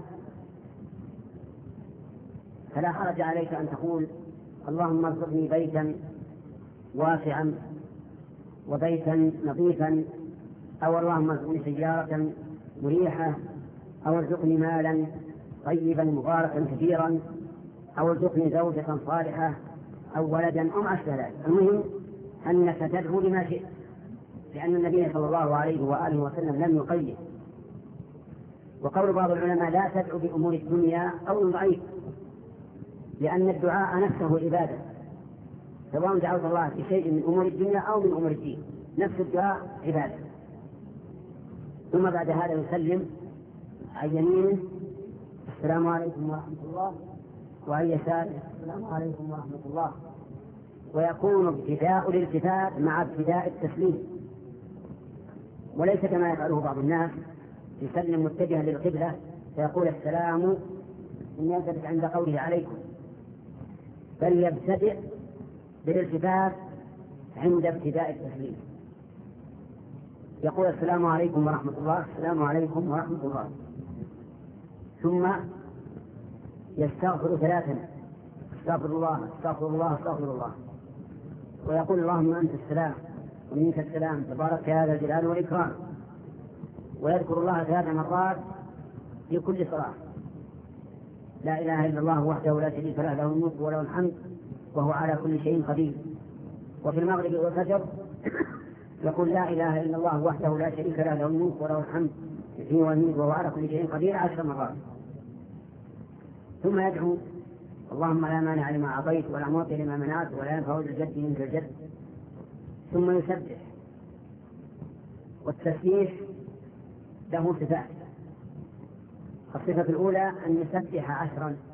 فلا حرج عليك أن تقول: اللهم ارزقني بيتا واسعا وبيتا نظيفا، أو اللهم ارزقني سيارة مريحة، أو ارزقني مالا طيبا مباركا كثيرا، أو ارزقني زوجة صالحة أو ولدا أو ما أشبه ذلك. المهم أنك تدعو لما شئت، لأن النبي صلى الله عليه وآله وسلم لم يقيد. وقول بعض العلماء: لا تدعو بأمور الدنيا أو ضعيف، لأن الدعاء نفسه عبادة، سواء دعوت الله في شيء من أمور الدنيا أو من أمور الدين، نفس الدعاء عبادة. ثم بعد هذا يسلم عن يمينه: السلام عليكم ورحمة الله، وعن يساره: السلام عليكم ورحمة الله. ويكون ابتداء الالتفات مع ابتداء التسليم، وليس كما يفعله بعض الناس يسلم متجها للقبلة فيقول السلام إن يلتفت عند قوله عليكم، بل يبتدئ بالالتفات عند ابتداء التسليم، يقول: السلام عليكم ورحمة الله، السلام عليكم ورحمة الله، ثم يستغفر 3: استغفر الله استغفر الله استغفر الله، ويقول: اللهم أنت السلام ومنك السلام تبارك يا ذا الجلال والإكرام، ويذكر الله 3 مرات في كل صلاة: لا إله إلا الله وحده لا شريك له، له الملك وله الحمد وهو على كل شيء قدير. وفي المغرب والفجر يقول: لا إله إلا الله وحده لا شريك له، له الملك وله الحمد يحيي ويميت وهو على كل شيء قدير 10 مرات. ثم يدعو: اللهم لا مانع لما أعطيت ولا معطي لما منعت ولا ينفع ذا الجد منك الجد. ثم يسبح والتسبيح له صفات. الصفة الأولى أن يسبح 10